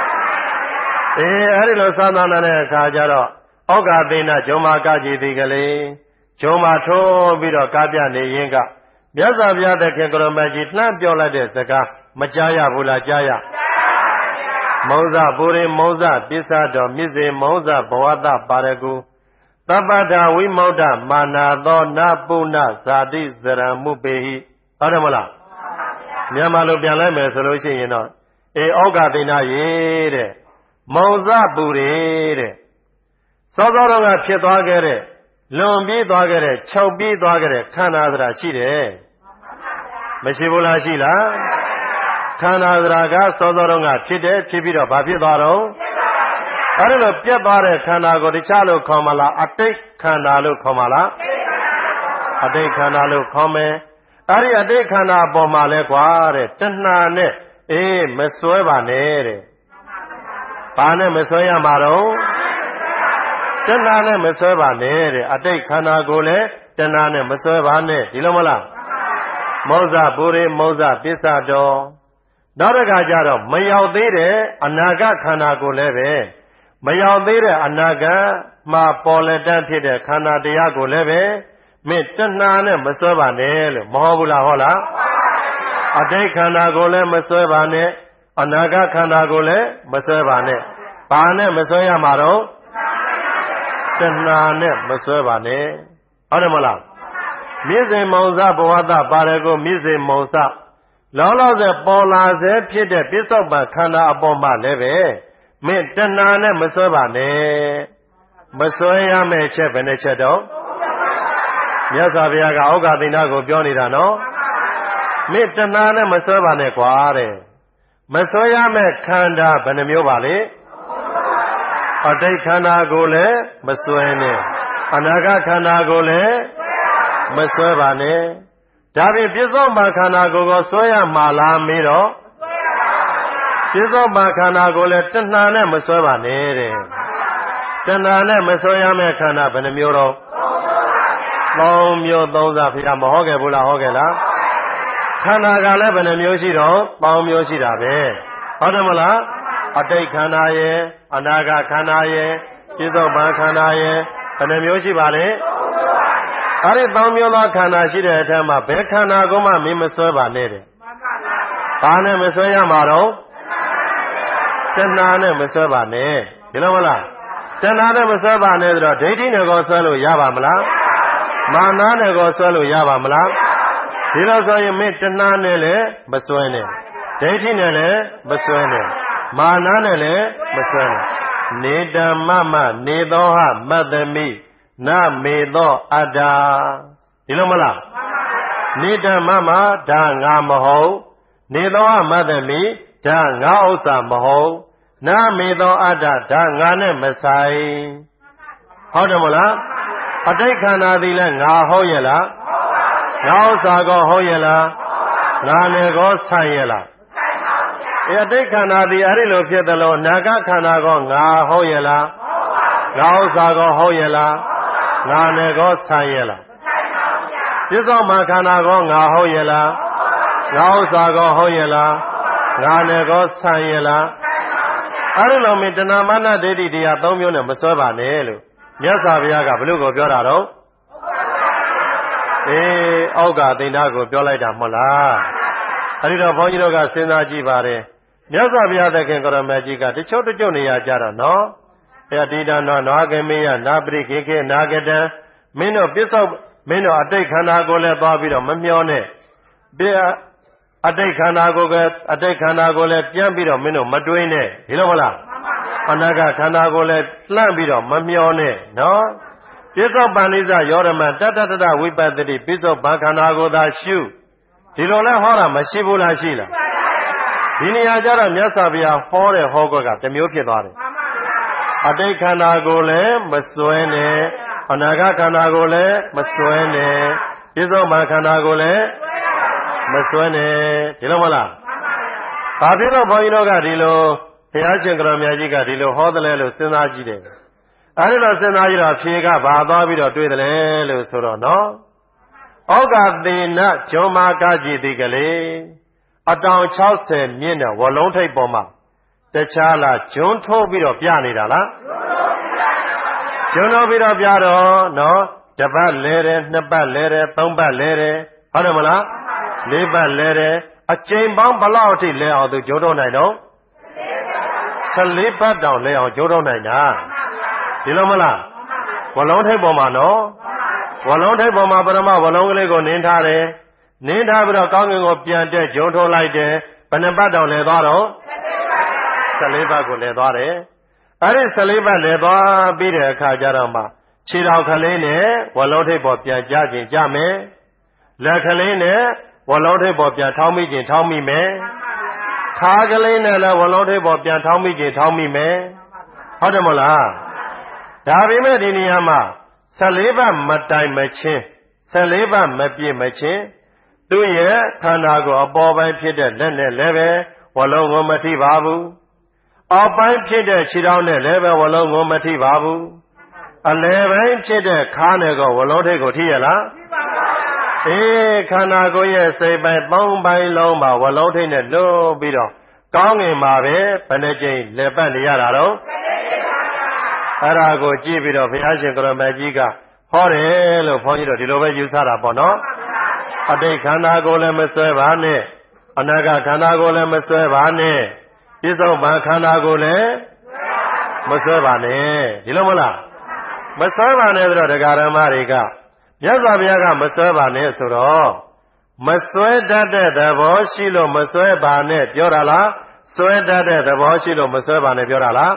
အဲ့ဒီလိုစွမ်းဆောင်နိုင်တဲ့အခါကျတော့ဩဃသေနဂျုံမာကကြည်သည်ကလေးဂျုံမာထိုးပြီးတော့ကားပြနေရင်ကမြတ်စွာဘုရားသခင်ကိုရမြတ်ကြီးလှမ်းပြောလိုက်တဲ့စကားမကြားရဘူးလားကြားရမုံဇပူရိမုံဇပစ္ဆတော်မြစ်စေမုံဇဘဝတပါရကုသဗ္ဗဒါဝိမုဒ္ဒမာနာသောနာပုဏ္ဏဇာတိဇရံမုပေဟိဟုတ်တယ်မလားမြန်မာလိုပြန်လိုက်မယ်ဆိုလို့ရှိရင်တော့ဩဃသိဏရေတဲ့မုံဇပူရိတဲ့စောစောတော့ကဖြစ်သွားခဲ့တဲ့လွန်ပြေးသွားခဲ့တဲ့၆ပြေးသွားခဲ့တဲ့ခန္ဓာသရာရှိတယ်မရှိဘူးလားရှိလားခန္ဓာသရာကစောစောတော့ကဖြစ်တယ်ဖြစ်ပြီးတော့ဘာဖြစ်သွားတော့အဲ့ဒါလိုပြတ်သွားတဲ့ခန္ဓာကိုတခြားလို့ခေါ်မလားအတိတ်ခန္ဓာလို့ခေါ်မလားအတိတ်ခန္ဓာလို့ခေါ်မယ်အဲ့ဒီအတိတ်ခန္ဓာအပေါ်မှာလဲကွာတဲ့တဏှာနဲ့မစွဲပါနဲ့တဲ့ဘာနဲ့မစွဲရမှာတော့တဏှာနဲ့မစွဲပါနဲ့တဲ့အတိတ်ခန္ဓာကိုလည်းတဏှာနဲ့မစွဲပါနဲ့ဒီလိုမလားမုံဇပူရိမုံဇပစ္ဆတော်နောက်တစ်ခါကျတော့မရောက်သေးတဲ့အနာဂတ်ခန္ဓာကိုလည်းပဲမရောက်သေးတဲ့အနာဂတ်မှာပေါ်လက်တန်းဖြစ်တဲ့ခန္ဓာတရားကိုလည်းပဲမင်းတဏှာနဲ့မစွဲပါနဲ့လို့မဟုတ်ဘူးလားဟုတ်လားအတိတ်ခန္ဓာကိုလည်းမစွဲပါနဲ့အနာဂတ်ခန္ဓာကိုလည်းမစွဲပါနဲ့ဘာနဲ့မစွဲရမှာတော့တဏှာနဲ့မစွဲပါနဲ့ဟုတ်တယ်မလားမြစ်စေမုံဇဘဝတပါရကိုမြစ်စေမုံဇလောလောဆယ်ပေါ်လာစေဖြစ်တဲ့ပစ္စုပန်ခန္ဓာအပေါ်မှာလည်းပဲမင်းတဏှာနဲ့မစွဲပါနဲ့မစွဲရမယ့်ချက်ဘယ်နှချက်တော့မြတ်စွာဘုရားကဩဃသိဏကိုပြောနေတာနော်မင်းတဏှာနဲ့မစွဲပါနဲ့ကွာတဲ့မစွဲရမယ့်ခန္ဓာဘယ်နှမျိုးပါလဲအတိတ်ခန္ဓာကိုလည်းမစွဲနဲ့အနာဂတ်ခန္ဓာကိုလည်းမစွဲပါနဲ့ဒါဖြင့်ပစ္စုပန်ခန္ဓာကိုစွဲရမှာလားမေးတော့ပစ္စုပန်ခန္ဓာကိုလည်းတဏှာနဲ့မစွဲပါနဲ့တဲ့တဏှာနဲ့မစွဲရမယ့်ခန္ဓာဘယ်နှမျိုးတော့3မျိုး3စားဖျားမဟောခဲ့ဘူးလားဟောခဲ့လားခန္ဓာကလည်းဘယ်နှမျိုးရှိတော့3မျိုးရှိတာပဲဟုတ်တယ်မလားအတိတ်ခန္ဓာရဲ့အနာဂတ်ခန္ဓာရဲ့ပစ္စုပန်ခန္ဓာရဲ့ဘယ်နှမျိုးရှိပါလဲအဲ့ဒီ3မျိုးသောခန္ဓာရှိတဲ့အထက်မှာဘယ်ခန္ဓာကိုမှမင်းမစွဲပါနဲ့တဲ့ဘာနဲ့မစွဲရမှာတော့တဏှာနဲ့မစွဲပါနဲ့ဒီလိုမလားတဏှာနဲ့မစွဲပါနဲ့ဆိုတော့ဒိဋ္ဌိနဲ့ကိုစွဲလို့ရပါမလားမာနနဲ့ကိုစွဲလို့ရပါမလားဒီလိုဆိုရင်မင်းတဏှာနဲ့လည်းမစွဲနဲ့ဒိဋ္ဌိနဲ့လည်းမစွဲနဲ့မာနနဲ့လည်းမစွဲနဲ့နေတမ္မမနေသောဟမတ္တမိနမေသောအတ္တာဒီလိုမလားနေတမ္မမဒါငါမဟုတ်နေသောဟမတ္တမိဒါငါဥစ္စာမဟုတ်နမေသောအတ္တဒါငါနဲ့မဆိုင်ဟုတ်တယ်မလားအတိတ်ခန္ဓာသည်လည်းငါဟုတ်ရဲ့လားငါဥစ္စာကောဟုတ်ရဲ့လားငါနဲ့ကောဆိုင်ရဲ့လားအတိတ်ခန္ဓာသည်အဲ့ဒီလိုဖြစ်တယ်လို့နာဂခန္ဓာကောငါဟုတ်ရဲ့လားငါဥစ္စာကောဟုတ်ရဲ့လားငါနဲ့ကောဆိုင်ရဲ့လားပစ္စုပန်ခန္ဓာကောငါဟုတ်ရဲ့လားငါဥစ္စာကောဟုတ်ရဲ့လားငါနဲ့ကောဆိုင်ရဲ့လားအဲ့ဒီလိုမင်းတဏှာမာနဒိဋ္ဌိတရား3မျိုးနဲ့မစွဲပါနဲ့လို့မြတ်စွာဘုရားကဘလို့ကိုပြောတာတော့ဩဃသိဏကိုပြောလိုက်တာမဟုတ်လားအဲဒီတော့ဘုန်းကြီးတို့ကစဉ်းစားကြည့်ပါတယ်မြတ်စွာဘုရားသခင်ကိုရမကြီးကတချို့နေရာကြတော့နော်ယတိတနောနွားကမေယနာပရိခေခေနာဂတံမင်းတို့ပစ္စုပမင်းတို့အတိတ်ခန္ဓာကိုလည်းသွားပြီးတော့မမျောနဲ့အတိတ်ခန္ဓာကိုလည်းပြန်ပြီးတော့မင်းတို့မတွေးနဲ့ဒီလိုမလားအနာဂတ်ခန္ဓာကိုလည်းလှမ်းပြီးတော့မမျောနဲ့နော်ပစ္စုပန်လိစယောရမတတတတဝိပတ္တိပစ္စုပန်ခန္ဓာကိုသာရှုဒီလိုလဲဟောတာမရှိဘူးလားရှိလားဒီနေရာကျတော့မြတ်စွာဘုရားဟောတဲ့ဟောကွက်ကတစ်မျိုးဖြစ်သွားတယ်အတိတ်ခန္ဓာကိုလည်းမစွဲနဲ့အနာဂတ်ခန္ဓာကိုလည်းမစွဲနဲ့ပစ္စုပန်ခန္ဓာကိုလည်းမစွဲနဲ့ဒီလိုမလားဘာဖြစ်လို့ဘုန်းကြီးတို့ကဒီလိုဘုရားရှင်ကတော်မြတ်ကြီးကဒီလိုဟောတယ်လဲလို့စဉ်းစားကြည့်တယ်အဲဒီလိုစဉ်းစားကြည့်တော့ဖြေကဘာသွားပြီးတော့တွေ့တယ်လဲလို့ဆိုတော့နော်ဩဃသေနဂျုံမာကကြည်တိကလေးအတောင်60မြင့်တဲ့ဝလုံးထိပ်ပေါ်မှာတခြားလားဂျွန်းထိုးပြီးတော့ပြနေတာလားဂျွန်းထိုးပြီးတော့ပြတော့နော်တစ်ပတ်လဲတယ်နှစ်ပတ်လဲတယ်သုံးပတ်လဲတယ်ဟုတ်တယ်မလားလေးပတ်လဲတယ်အကျိန်ပေါင်းဘလောက်အထိလဲအောင်သူဂျွန်းထိုးနိုင်တော့14ပတ်တောင်လဲအောင်ဂျွန်းထိုးနိုင်တာဒီလိုမလားဝလုံးထိပ်ပေါ်မှာနော်ဝလုံးထိပ်ပေါ်မှာပရမဝလုံးကလေးကိုနင်းထားတယ်နင်းထားပြီးတော့ကောင်းကင်ကိုပြန်တက်ဂျုံထိုးလိုက်တယ်ဘယ်နှပတ်တောင်လဲသွားတော့14ပတ်ကိုလဲသွားတယ်အဲ့ဒီ14ပတ်လဲသွားပြီးတဲ့အခါကျတော့မှခြေတော်ကလေးနဲ့ဝလုံးထိပ်ပေါ်ပြန်ကြခြင်းကြမယ်လက်ကလေးနဲ့ဝလုံးထိပ်ပေါ်ပြန်ထောင်းမိခြင်းထောင်းမိမယ်ခါကလေးနဲ့လည်းဝလုံးထိပ်ပေါ်ပြန်ထောင်းမိခြင်းထောင်းမိမယ်ဟုတ်တယ်မလားဒါပေမဲ့ဒီနေရာမှာ14ပတ်မတိုင်မချင်း14ပတ်မပြည့်မချင်းသူ့ရဲ့ခန္ဓာကိုယ်အပေါ်ပိုင်းဖြစ်တဲ့လက်နဲ့လည်းပဲဝလုံးကိုမထိပါဘူးအောက်ပိုင်းဖြစ်တဲ့ခြေထောက်နဲ့လည်းပဲဝလုံးကိုမထိပါဘူးအလယ်ပိုင်းဖြစ်တဲ့ခါးနဲ့ကိုဝလုံးထိပ်ကိုထိရလားအေးခန္ဓာကိုယ်ရဲ့စိတ်ပိုင်း3ပိုင်းလုံးမှာဝလုံးထိပ်နဲ့လွတ်ပြီးတော့ကောင်းငင်မှာပဲဘယ်နှကြိမ်လက်ပတ်နေရတာတော့အဲ့ဒါကိုကြည့်ပြီးတော့ဘုရားရှင်ကိုရမကြီးကဟောတယ်လို့ဘုန်းကြီးတို့ဒီလိုပဲယူဆတာပေါ့နော်အတိတ်ခန္ဓာကိုလည်းမစွဲပါနဲ့အနာဂတ်ခန္ဓာကိုလည်းမစွဲပါနဲ့ပြစ္ဆုတ်ပန်ခန္ဓာကိုလည်းမစွဲပါနဲ့ဒီလိုမလားမစွဲပါနဲ့ဆိုတော့တရားဓမ္မတွေကမြတ်စွာဘုရားကမစွဲပါနဲ့ဆိုတော့မစွဲတတ်တဲ့သဘောရှိလို့မစွဲပါနဲ့ပြောတာလားစွဲတတ်တဲ့သဘောရှိလို့မစွဲပါနဲ့ပြောတာလား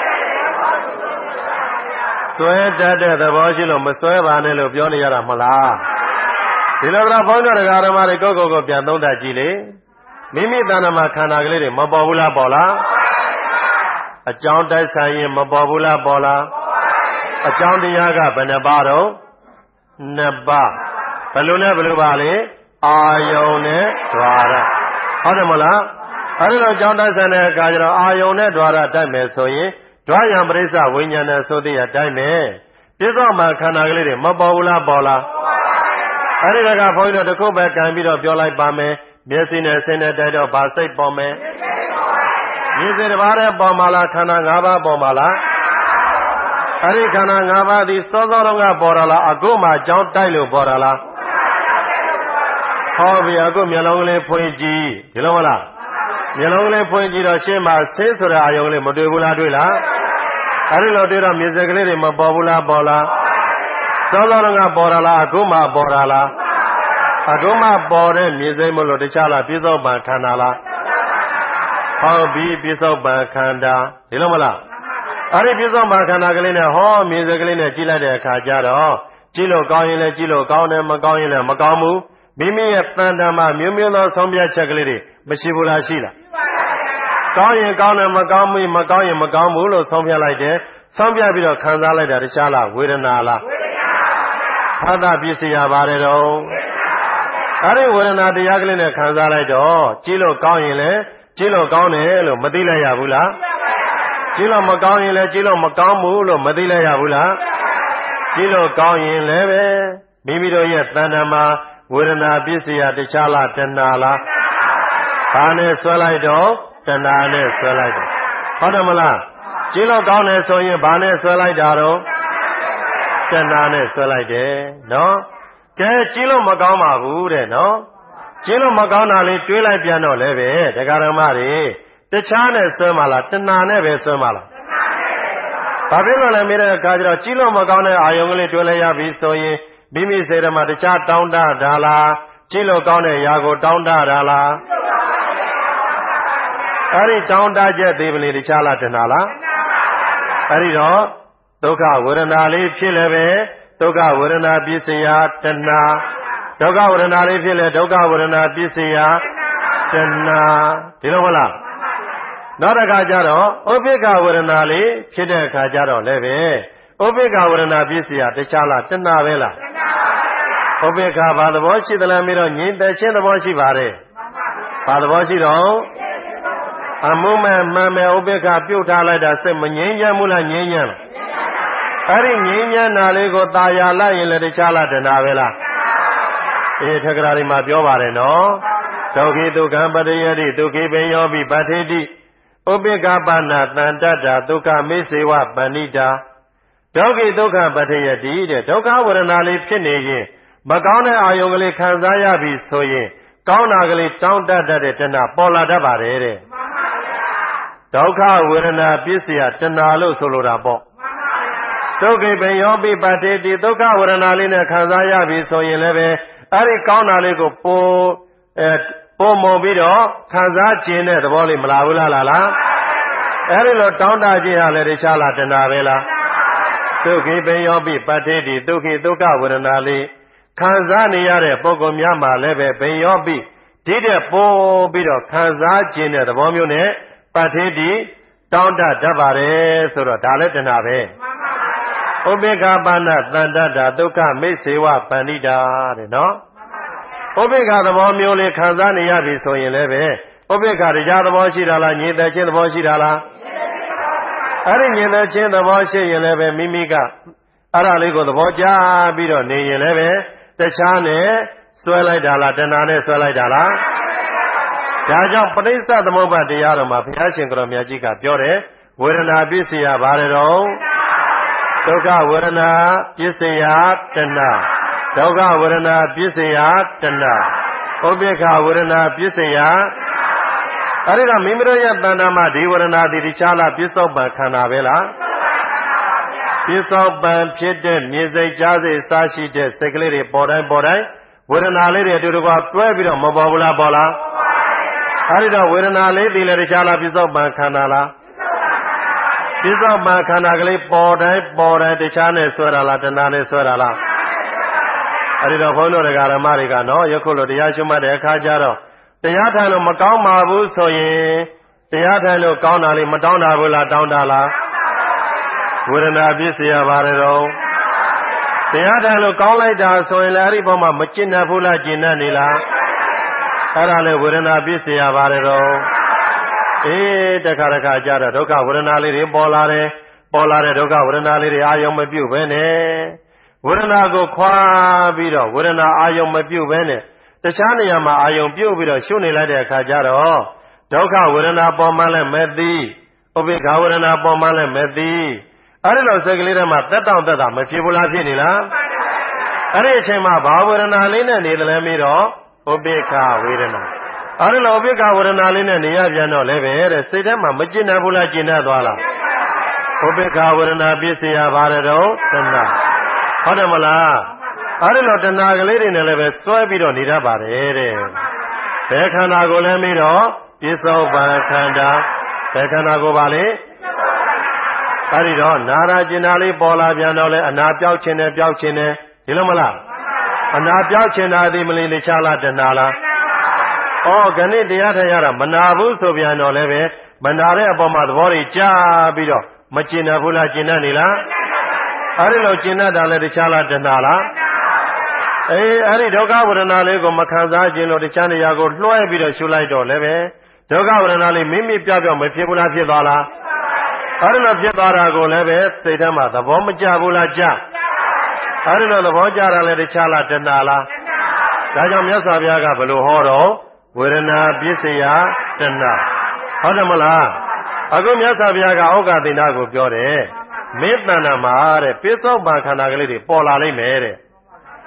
စွဲတတ်တဲ့သဘောရှိလို့မစွဲပါနဲ့လို့ပြောနေရတာမလားဒီလိုကဘုန်းတော်တရားဓမ္မတွေကိုကိုပြန်သုံးသပ်ကြည့်လေမိမိတဏ္ဍမှာခန္ဓာကလေးတွေမပေါ်ဘူးလားပေါ်လားအကြောင်းတိုက်ဆိုင်ရင်မပေါ်ဘူးလားပေါ်လားအကြောင်းတရားကဘယ်နှပါတော့နှစ်ပါးဘယ်လိုနဲ့ဘယ်လိုပါလဲအာယုန်နဲ့ဓဝါရဟုတ်တယ်မလားအဲဒီလိုအကြောင်းတိုက်ဆိုင်တဲ့အခါကျတော့အာယုန်နဲ့ဓဝါရတိုက်မယ်ဆိုရင်ဓဝါယံပရိစ္ဆဝိညာဏဆိုတဲ့တိုက်မယ်ပြစ္ဆုတ်မှာခန္ဓာကလေးတွေမပေါ်ဘူးလားပေါ်လားအဲ့ဒီကဘုန်းကြီးတို့တစ်ခုပဲကန်ပြီးတော့ပြောလိုက်ပါမယ်မျက်စိနဲ့ဆင်းတဲ့တိုက်တော့ဗာစိတ်ပေါ်မယ်မျက်စိတစ်ပါးနဲ့ပေါ်မှာလားခန္ဓာ၅ပါးပေါ်မှာလားအဲ့ဒီခန္ဓာ၅ပါးသည်စောစောတုန်းကပေါ်တာလားအခုမှကြောင်းတိုက်လို့ပေါ်တာလားဟောပြီအခုမျက်လုံးကလေးဖွင့်ကြည့်ဒီလိုမလားမျက်လုံးကလေးဖွင့်ကြည့်တော့ရှင်းမှာဆေးဆိုတဲ့အာယုံလေးမတွေ့ဘူးလားတွေ့လားအဲ့ဒီလိုတွေ့တော့မျက်စိကလေးတွေမပေါ်ဘူးလားပေါ်လားစောစောတုန်းကပေါ်တာလားအခုမှပေါ်တာလားအခုမှပေါ်တဲ့မြေစိမ့်မလို့တခြားလားပြစ္ဆုတ်ပန်ခန္ဓာလားဟောပြီးပြစ္ဆုတ်ပန်ခန္ဓာဒီလိုမလားအဲ့ဒီပြစ္ဆုတ်ပန်ခန္ဓာကလေးနဲ့ဟောမြေစိမ့်ကလေးနဲ့ကြည့်လိုက်တဲ့အခါကျတော့ကြည့်လို့ကောင်းရင်လည်းကြည့်လို့ကောင်းတယ်မကောင်းရင်လည်းမကောင်းဘူးမိမိရဲ့တန်တမ်းမှာမျိုးမျိုးသောဆုံးဖြတ်ချက်ကလေးတွေမရှိဘူးလားရှိလားကောင်းရင်ကောင်းတယ်မကောင်းဘူးမကောင်းရင်မကောင်းဘူးလို့ဆုံးဖြတ်လိုက်တယ်ဆုံးဖြတ်ပြီးတော့ခံစားလိုက်တာတခြားလားဝေဒနာလားဖသပစ္စည်းရပါတယ်တော့အဲ့ဒီဝေဒနာတရားကလေးနဲ့ခံစားလိုက်တော့ကြည့်လို့ကောင်းရင်လည်းကြည့်လို့ကောင်းတယ်လို့မသိလိုက်ရဘူးလားကြည့်လို့မကောင်းရင်လည်းကြည့်လို့မကောင်းဘူးလို့မသိလိုက်ရဘူးလားကြည့်လို့ကောင်းရင်လည်းပဲမိမိတို့ရဲ့တဏ္ဍာမှာဝေဒနာပစ္စည်းရတခြားလားတဏှာလားဘာနဲ့ဆွဲလိုက်တော့တဏှာနဲ့ဆွဲလိုက်တယ်ဟုတ်တယ်မလားကြည့်လို့ကောင်းတယ်ဆိုရင်ဘာနဲ့ဆွဲလိုက်တာတော့တဏှာနဲ့ဆွဲလိုက်တယ်နော်ကဲကြည့်လို့မကောင်းပါဘူးတဲ့နော်ကျင်းလို့မကောင်းတာလေးတွေးလိုက်ပြန်တော့လည်းပဲတရားဓမ္မတွေတခြားနဲ့ဆွဲမှလားတဏှာနဲ့ပဲဆွဲမှလားဘာဖြစ်လို့လဲမေးတဲ့အခါကျတော့ကြည့်လို့မကောင်းတဲ့အာယုံကလေးတွေးလိုက်ရပြီဆိုရင်မိမိစိတ်ထဲမှာတခြားတောင်းတတာလားကြည့်လို့ကောင်းတဲ့ຢာကိုတောင်းတတာလားအဲ့ဒီတောင်းတချက်သေးပလေတခြားလားတဏှာလားအဲ့ဒီတော့ဒုက္ခဝေဒနာလေးဖြစ်လည်းပဲဒုက္ခဝေဒနာပစ္စယတဏှာဒုက္ခဝေဒနာလေးဖြစ်လဲဒုက္ခဝေဒနာပစ္စယတဏှာဒီလိုမလားနောက်တစ်ခါကျတော့ဥပိ္ပခဝေဒနာလေးဖြစ်တဲ့အခါကျတော့လည်းပဲဥပိ္ပခဝေဒနာပစ္စယတခြားလားတဏှာပဲလားဥပိ္ပခဘာသဘောရှိသလဲမေးတော့ငြိမ်သက်ခြင်းသဘောရှိပါတယ်ဘာသဘောရှိတော့အမှုမဲ့မှန်မဲ့ဥပိ္ပခပြုတ်ထားလိုက်တာစိတ်မငြိမ်းချမ်းဘူးလားငြိမ်းချမ်းလားအဲ့ဒီငြိမ်းချမ်းတာလေးကိုตาရလိုက်ရင်လည်းတခြားလားတဏှာပဲလားထက္ကရာတွေမှာပြောပါတယ်နော်ဒုက္ခိဒုက္ခံပတ္တယတိဒုက္ခိပင်ယောပိပဋ္ဌိတိဥပိ္ပကပနာတန်တတ္တာဒုက္ခမေစေဝပဏိတာဒုက္ခိဒုက္ခပတ္တယတိတဲ့ဒုက္ခဝေဒနာလေးဖြစ်နေရင်မကောင်းတဲ့အာယုံကလေးခံစားရပြီဆိုရင်ကောင်းတာကလေးတောင်းတတ်တဲ့တဏှာပေါ်လာတတ်ပါတယ်တဲ့ဒုက္ခဝေဒနာပစ္စယတဏှာလို့ဆိုလိုတာပေါ့ဒုက္ခိပင်ယောပိပဋ္ဌိတိဒုက္ခဝေဒနာလေးနဲ့ခံစားရပြီဆိုရင်လည်းပဲအဲ့ဒီကောင်းတာလေးကိုပုံမုံပြီးတော့ခံစားခြင်းတဲ့သဘောလေးမလာဘူးလားအဲ့ဒီလိုတောင်းတခြင်းဟာလည်းတခြားလားတဏှာပဲလားဒုက္ခိပင်ယောပိပဋ္ဌိတိဒုက္ခိဒုက္ခဝေဒနာလေးခံစားနေရတဲ့ပုဂ္ဂိုလ်များမှာလည်းပဲပင်ယောပိဒီတဲ့ပို့ပြီးတော့ခံစားခြင်းတဲ့သဘောမျိုးနဲ့ပဋ္ဌိတိတောင်းတတတ်ပါတယ်ဆိုတော့ဒါလည်းတဏှာပဲဥပိ္ပခပါဏတန်တတ္တာဒုက္ခမိတ်စေဝပဏိတာတဲ့နော်ဥပိ္ပခသဘောမျိုးလေးခံစားနေရပြီဆိုရင်လည်းပဲဥပိ္ပခတရားသဘောရှိတာလားညင်သက်ခြင်းသဘောရှိတာလားအဲ့ဒီညင်သက်ခြင်းသဘောရှိရင်လည်းပဲမိမိကအဲ့ဒါလေးကိုသဘောကျပြီးတော့နေရင်လည်းပဲတခြားနဲ့ဆွဲလိုက်တာလားတဏှာနဲ့ဆွဲလိုက်တာလားဒါကြောင့်ပဋိစ္စသမုပ္ပါဒ်တရားတော်မှာဘုရားရှင်ကိုရောမြတ်ကြီးကပြောတယ်ဝေဒနာပစ္စယဘာလဲတော့ဒုက္ခဝေဒနာပစ္စယတဏှာဒုက္ခဝေဒနာပစ္စယတဏှာဥပိ္ပခဝေဒနာပစ္စယအဲ့ဒီတော့မိမိတို့ရဲ့တဏ္ဍာမှာဒီဝေဒနာဒီတခြားလားပစ္စုပန်ခန္ဓာပဲလားပစ္စုပန်ဖြစ်တဲ့မြေစိတ်ကြားစိတ်စားရှိတဲ့စိတ်ကလေးတွေပေါ်တိုင်းဝေဒနာလေးတွေအတူတကွတွဲပြီးတော့မပေါ်ဘူးလားပေါ်လားအဲ့ဒီတော့ဝေဒနာလေးဒီလည်းတခြားလားပစ္စုပန်ခန္ဓာလားပစ္စုပန်ခန္ဓာကလေးပေါ်တိုင်းတခြားနဲ့ဆွဲတာလားတဏှာနဲ့ဆွဲတာလားအဲ့ဒီတော့ဘုန်းတော်တရားဓမ္မတွေကနော်ယခုလိုတရားရှုမှတ်တဲ့အခါကျတော့တရားထိုင်လို့မကောင်းပါဘူးဆိုရင်တရားထိုင်လို့ကောင်းတာလေးမတောင်းတာဘူးလားတောင်းတာလားဝေဒနာပစ္စယပါတယ်တော့တရားထိုင်လို့ကောင်းလိုက်တာဆိုရင်လည်းအဲ့ဒီဘောမှာမကျင့်တတ်ဘူးလားကျင့်တတ်နေလားအဲ့ဒါလည်းဝေဒနာပစ္စယပါတယ်တော့တခါကြတော့ဒုက္ခဝေဒနာလေးတွေပေါ်လာတဲ့ဒုက္ခဝေဒနာလေးတွေအာယုံမပြုတ်ပဲနဲ့ဝေဒနာကိုခွာပြီးတော့ဝေဒနာအာယုံမပြုတ်ပဲနဲ့တခြားနေရာမှာအာယုံပြုတ်ပြီးတော့ရှုနေလိုက်တဲ့အခါကျတော့ဒုက္ခဝေဒနာပေါ်မှလည်းမဲ့သည်ဥပိ္ပခဝေဒနာပေါ်မှလည်းမဲ့သည်အဲ့ဒီလိုစိတ်ကလေးထဲမှာတက်တောင့်တက်တာမဖြစ်ဘူးလားဖြစ်နေလားအဲ့ဒီအချိန်မှာဘာဝေဒနာလေးနဲ့နေတယ်လဲမေးတော့ဥပိ္ပခဝေဒနာအဲ့ဒီလိုဥပိ္ပခဝေဒနာလေးနဲ့နေရပြန်တော့လည်းပဲတဲ့စိတ်ထဲမှာမကျင့်တတ်ဘူးလားကျင့်တတ်သွားလားဥပိ္ပခဝေဒနာပစ္စယပါတယ်တော့တဏှာဟုတ်တယ်မလားအဲ့ဒီလိုတဏှာကလေးတွေနဲ့လည်းပဲစွဲပြီးတော့နေတတ်ပါတယ်တဲ့ဘယ်ခန္ဓာကိုလည်းမေးတော့ပစ္စုပန်ခန္ဓာဘယ်ခန္ဓာကိုပါလေအဲ့ဒီတော့နာရာကျင်နာလေးပေါ်လာပြန်တော့လဲအနာပြောက်ခြင်းနဲ့ဒီလိုမလားအနာပြောက်ခြင်းတာဒီမလင်းတခြားလားတဏှာလားခဏတရားထိုင်ရတာမနာဘူးဆိုပြန်တော့လည်းပဲမနာတဲ့အပေါ်မှာသဘောတွေကြားပြီးတော့မကျင်တတ်ဘူးလားကျင်တတ်နေလားအဲ့ဒီလိုကျင်တတ်တာလည်းတခြားလားတဏှာလားအဲ့ဒီဒုက္ခဝေဒနာလေးကိုမခံစားခြင်းလို့တခြားနေရာကိုလွှဲပြီးတော့ရှုလိုက်တော့လည်းပဲဒုက္ခဝေဒနာလေးမိမိပြောက်မဖြစ်ဘူးလားဖြစ်သွားလားအဲ့ဒီလိုဖြစ်သွားတာကိုလည်းပဲစိတ်ထဲမှာသဘောမကျဘူးလားကျအဲ့ဒီလိုသဘောကျတာလည်းတခြားလားတဏှာလားဒါကြောင့်မြတ်စွာဘုရားကဘယ်လိုဟောတော့ဝေဒနာပစ္စယတဏှာဟုတ်တယ်မလားအခုမြတ်စွာဘုရားကဩဃသိဏကိုပြောတယ်မင်းတဏ္ဍာမှာတဲ့ပစ္စုပန်ခန္ဓာကလေးတွေပေါ်လာလိမ့်မယ်တဲ့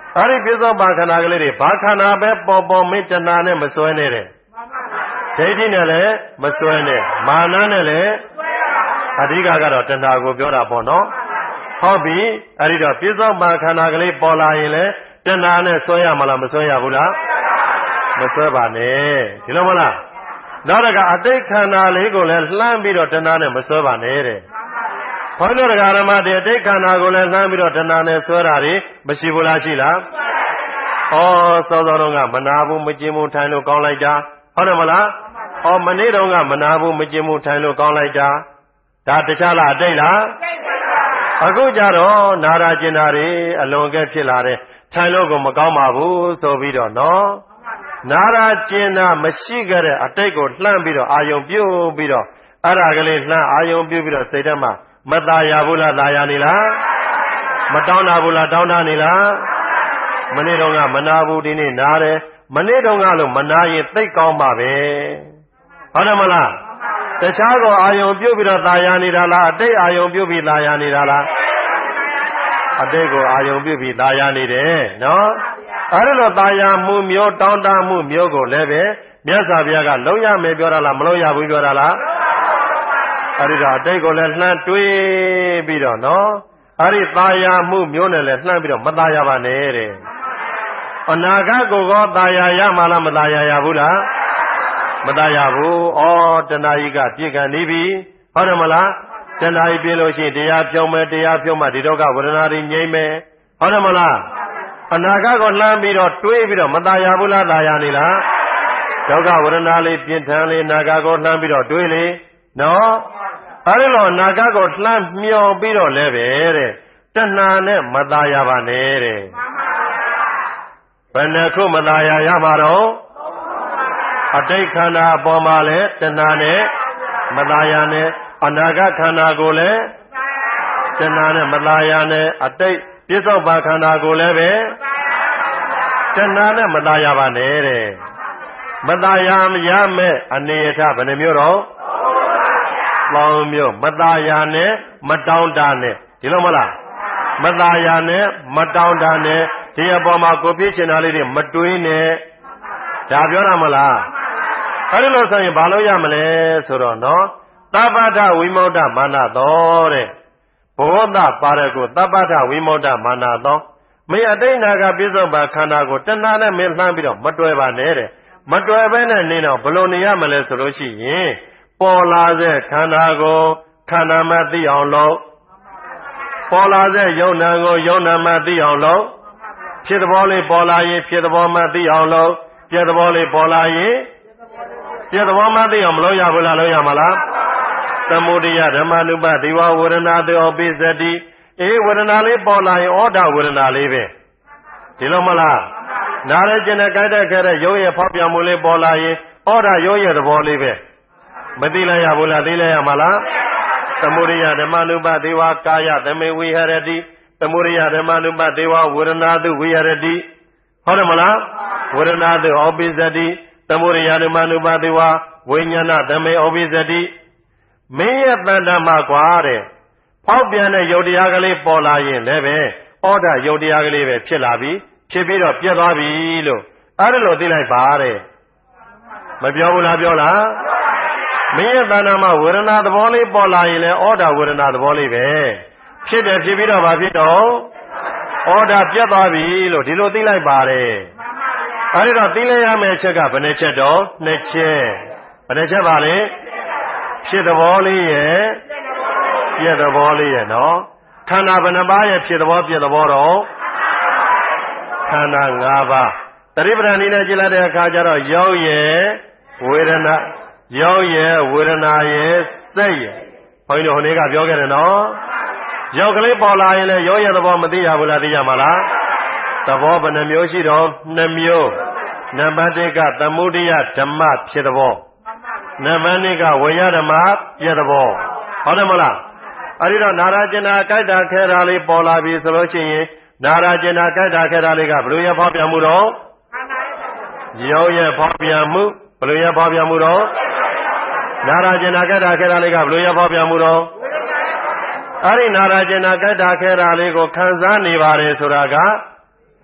အဲ့ဒီပြစ္ဆုတ်ပံခန္ဓာကလေးတွေဘာခန္ဓာပဲပေါ်ပေါ်မင်းတဏှာနဲ့မစွဲနဲ့တဲ့ဒိဋ္ဌိနဲ့လည်းမစွဲနဲ့မာနနဲ့လည်းအဓိကကတော့တဏှာကိုပြောတာပေါ့နော်ဟုတ်ပြီအဲ့ဒီတော့ပြစ္ဆုတ်ပံခန္ဓာကလေးပေါ်လာရင်လည်းတဏှာနဲ့စွဲရမလားမစွဲရဘူးလားမစွဲပါနဲ့ဒီလိုမလားနောက်တကအတိတ်ခန္ဓာလေးကိုလည်းလှမ်းပြီးတော့တဏှာနဲ့မစွဲပါနဲ့တဲ့ဘုန်းတော်တရားဓမ္မတွေအတိတ်ခန္ဓာကိုလည်းလှမ်းပြီးတော့တဏှာနဲ့စွဲတာတွေမရှိဘူးလားရှိလားဩစောစောတော့ကမနာဘူးမကျင်ဘူးထိုင်လို့ကောင်းလိုက်တာဟုတ်တယ်မလားဩမနေ့တုန်းကမနာဘူးမကျင်ဘူးထိုင်လို့ကောင်းလိုက်တာဒါတခြားလားအတိတ်လားအခုကြတော့နာရာကျင်တာတွေအလွန်ကဲဖြစ်လာတယ်ထိုင်လို့ကိုမကောင်းပါဘူးဆိုပြီးတော့နော်နာရာကျင်တာမရှိကြတဲ့အတိတ်ကိုလှမ်းပြီးတော့အာယုံပြုတ်ပြီးတော့အဲ့ဒါကလေးလှမ်းအာယုံပြုတ်ပြီးတော့စိတ်ထဲမှာမตายဘူးလားตายနေလားမတောင်းတာဘူးလားတောင်းတာနေလားမနေ့တုန်းကမနာဘူးဒီနေ့နားတယ်မနေ့တုန်းကလို့မနာရင်သိကောင်းပါပဲဟုတ်တယ်မလားတခြားကိုအာယုံပြုတ်ပြီးတော့ตายနေတာလားအတိတ်အာယုံပြုတ်ပြီးตายနေတာလားအတိတ်ကိုအာယုံပြုတ်ပြီးตายနေတယ်နော်အဲ့လိုตายမှုမျိုးတောင်းတမှုမျိုးကိုလည်းပဲမြတ်စွာဘုရားကလုံးရမယ်ပြောတာလားမလုံးရဘူးပြောတာလားအဲ့ဒီတော့အတိတ်ကိုလည်းလှမ်းတွေးပြီးတော့နော်အဲ့ဒီตายမှုမျိုးနဲ့လည်းလှမ်းပြီးတော့မตายပါနဲ့တဲ့အနာဂတ်ကိုကောตายရမှာလားမตายရဘူးလားမตายဘူးဩတဏှာကြီးကပြည့်ကန်နေပြီဟုတ်တယ်မလားတဏှာကြီးပြည့်လို့ရှိရင်တရားဖြုံးမယ်တရားဖြုံးမှဒီဒုက္ခဝေဒနာတွေငြိမ့်မယ်ဟုတ်တယ်မလားအနာဂတ်ကိုလှမ်းပြီးတော့တွေးပြီးတော့မตายဘူးလားตายနေလားဒုက္ခဝေဒနာလေးပြင်းထန်လေးအနာဂတ်ကိုလှမ်းပြီးတော့တွေးလေနော်အဲ့ဒီလိုအနာဂတ်ကိုလှမ်းမျောပြီးတော့လည်းပဲတဲ့တဏှာနဲ့မตายပါနဲ့တဲ့ဘယ်နှခုမตายရမှာတော့အတိတ်ခန္ဓာအပေါ်မှာလည်းတဏှာနဲ့မตายနဲ့အနာဂတ်ခန္ဓာကိုလည်းတဏှာနဲ့မตายနဲ့အတိတ်ပြစ္ဆုတ်ပံခန္ဓာကိုလည်းပဲတဏှာနဲ့မตายပါနဲ့တဲ့မตายရမဲ့အနေအထားဘယ်နှမျိုးတော့လောင်းမျိုးမตายနဲ့မတောင်းတနဲ့ဒီလိုမလားမตายနဲ့မတောင်းတနဲ့ဒီအပေါ်မှာကိုပြည့်ချင်တာလေးတွေမတွေးနဲ့ဒါပြောတာမလားအဲ့ဒီလိုဆိုရင်ဘာလို့ရမလဲဆိုတော့နော်သဗ္ဗတဝိမု ക്ത မာနသောတဲ့ဘောဓပါရကိုသဗ္ဗတဝိမု ക്ത မာနသောမင်းအတိတ်နာကပြစ္ဆုတ်ပါခန္ဓာကိုတဏှာနဲ့မင်းလှမ်းပြီးတော့မတွယ်ပါနဲ့တဲ့မတွယ်ဘဲနဲ့နေတော့ဘလို့နေရမလဲဆိုလို့ရှိရင်ပေါ်လာတဲ့ခန္ဓာကိုခန္ဓာမှသိအောင်လုပ်ပေါ်လာတဲ့ယုံနာကိုယုံနာမှသိအောင်လုပ်ဖြစ်သဘောလေးပေါ်လာရင်ဖြစ်သဘောမှသိအောင်လုပ်ပြည့်သဘောလေးပေါ်လာရင်ပြည့်သဘောမှသိအောင်မလုပ်ရဘူးလားလုပ်ရမလားသမုဒိယဓမ္မနုပတိဝဝေဒနာတောပိစတိအေးဝေဒနာလေးပေါ်လာရင်ဩဒဝေဒနာလေးပဲဒီလိုမလားနားရဲကျင်တဲ့ကြိုက်တဲ့ခဲတဲ့ရုပ်ရဲ့ဖောက်ပြန်မှုလေးပေါ်လာရင်ဩဒရုပ်ရဲ့သဘောလေးပဲမသိလိုက်ရဘူးလားသိလိုက်ရမှာလားသမုဒိယဓမ္မနုပတိဝကာယသမေဝိဟရတိသမုဒိယဓမ္မနုပတိဝဝေဒနာတုဝိဟရတိဟုတ်တယ်မလားဝေဒနာတုဩပိစတိသမုဒိယဓမ္မနုပတိဝဝိညာဏသမေဩပိစတိမင်းရဲ့တဏ္ဍာမှာကွာတဲ့ဖောက်ပြန်တဲ့ယုတ်တရားကလေးပေါ်လာရင်လည်းပဲဩဒယုတ်တရားကလေးပဲဖြစ်လာပြီဖြစ်ပြီးတော့ပြတ်သွားပြီလို့အဲ့ဒါလို့သိလိုက်ပါတဲ့မပြောဘူးလားပြောလားမင်းရဲ့တဏ္ဍာမှာဝေဒနာသဘောလေးပေါ်လာရင်လည်းဩဒဝေဒနာသဘောလေးပဲဖြစ်တယ်ဖြစ်ပြီးတော့ဘာဖြစ်တော့ဩဒပြတ်သွားပြီလို့ဒီလိုသိလိုက်ပါတယ်အဲ့ဒီတော့သိလိုက်ရမယ့်အချက်ကဘယ်နှချက်တော့နှစ်ချက်ဘယ်နှချက်ပါလဲဖြစ်သဘောလေးရဲ့ပြည့်သဘောလေးရဲ့နော်ခန္ဓာဘယ်နှပါးရဲ့ဖြစ်သဘောပြည့်သဘောတော့ခန္ဓာ၅ပါးတတိပဒံနည်းနဲ့ကြည့်လိုက်တဲ့အခါကျတော့ရုပ်ရဲ့ဝေဒနာရုပ်ရဲ့ဝေဒနာရဲ့စိတ်ရဲ့ဘုန်းကြီးတို့ဟိုနေ့ကပြောခဲ့တယ်နော်ရုပ်ကလေးပေါ်လာရင်လည်းရုပ်ရဲ့သဘောမသိရဘူးလားသိရမှာလားသဘောဘယ်နှမျိုးရှိတော့2မျိုးနံပါတ်1ကသမုဒိယဓမ္မဖြစ်သဘောနံပါတ်2ကဝေယဓမ္မပြည့်သဘောဟုတ်တယ်မလားအဲ့ဒီတော့နာရာကျင်နာကြိုက်တာခဲတာလေးပေါ်လာပြီဆိုလို့ရှိရင်နာရာကျင်နာကြိုက်တာခဲတာလေးကဘယ်လိုရဖောက်ပြန်မှုတော့ရုပ်ရဲ့ဖောက်ပြန်မှုဘယ်လိုရဖောက်ပြန်မှုတော့နာရာကျင်နာကြိုက်တာခဲတာလေးကဘယ်လိုရဖောက်ပြန်မှုတော့အဲ့ဒီနာရာကျင်နာကြိုက်တာခဲတာလေးကိုခံစားနေပါတယ်ဆိုတာက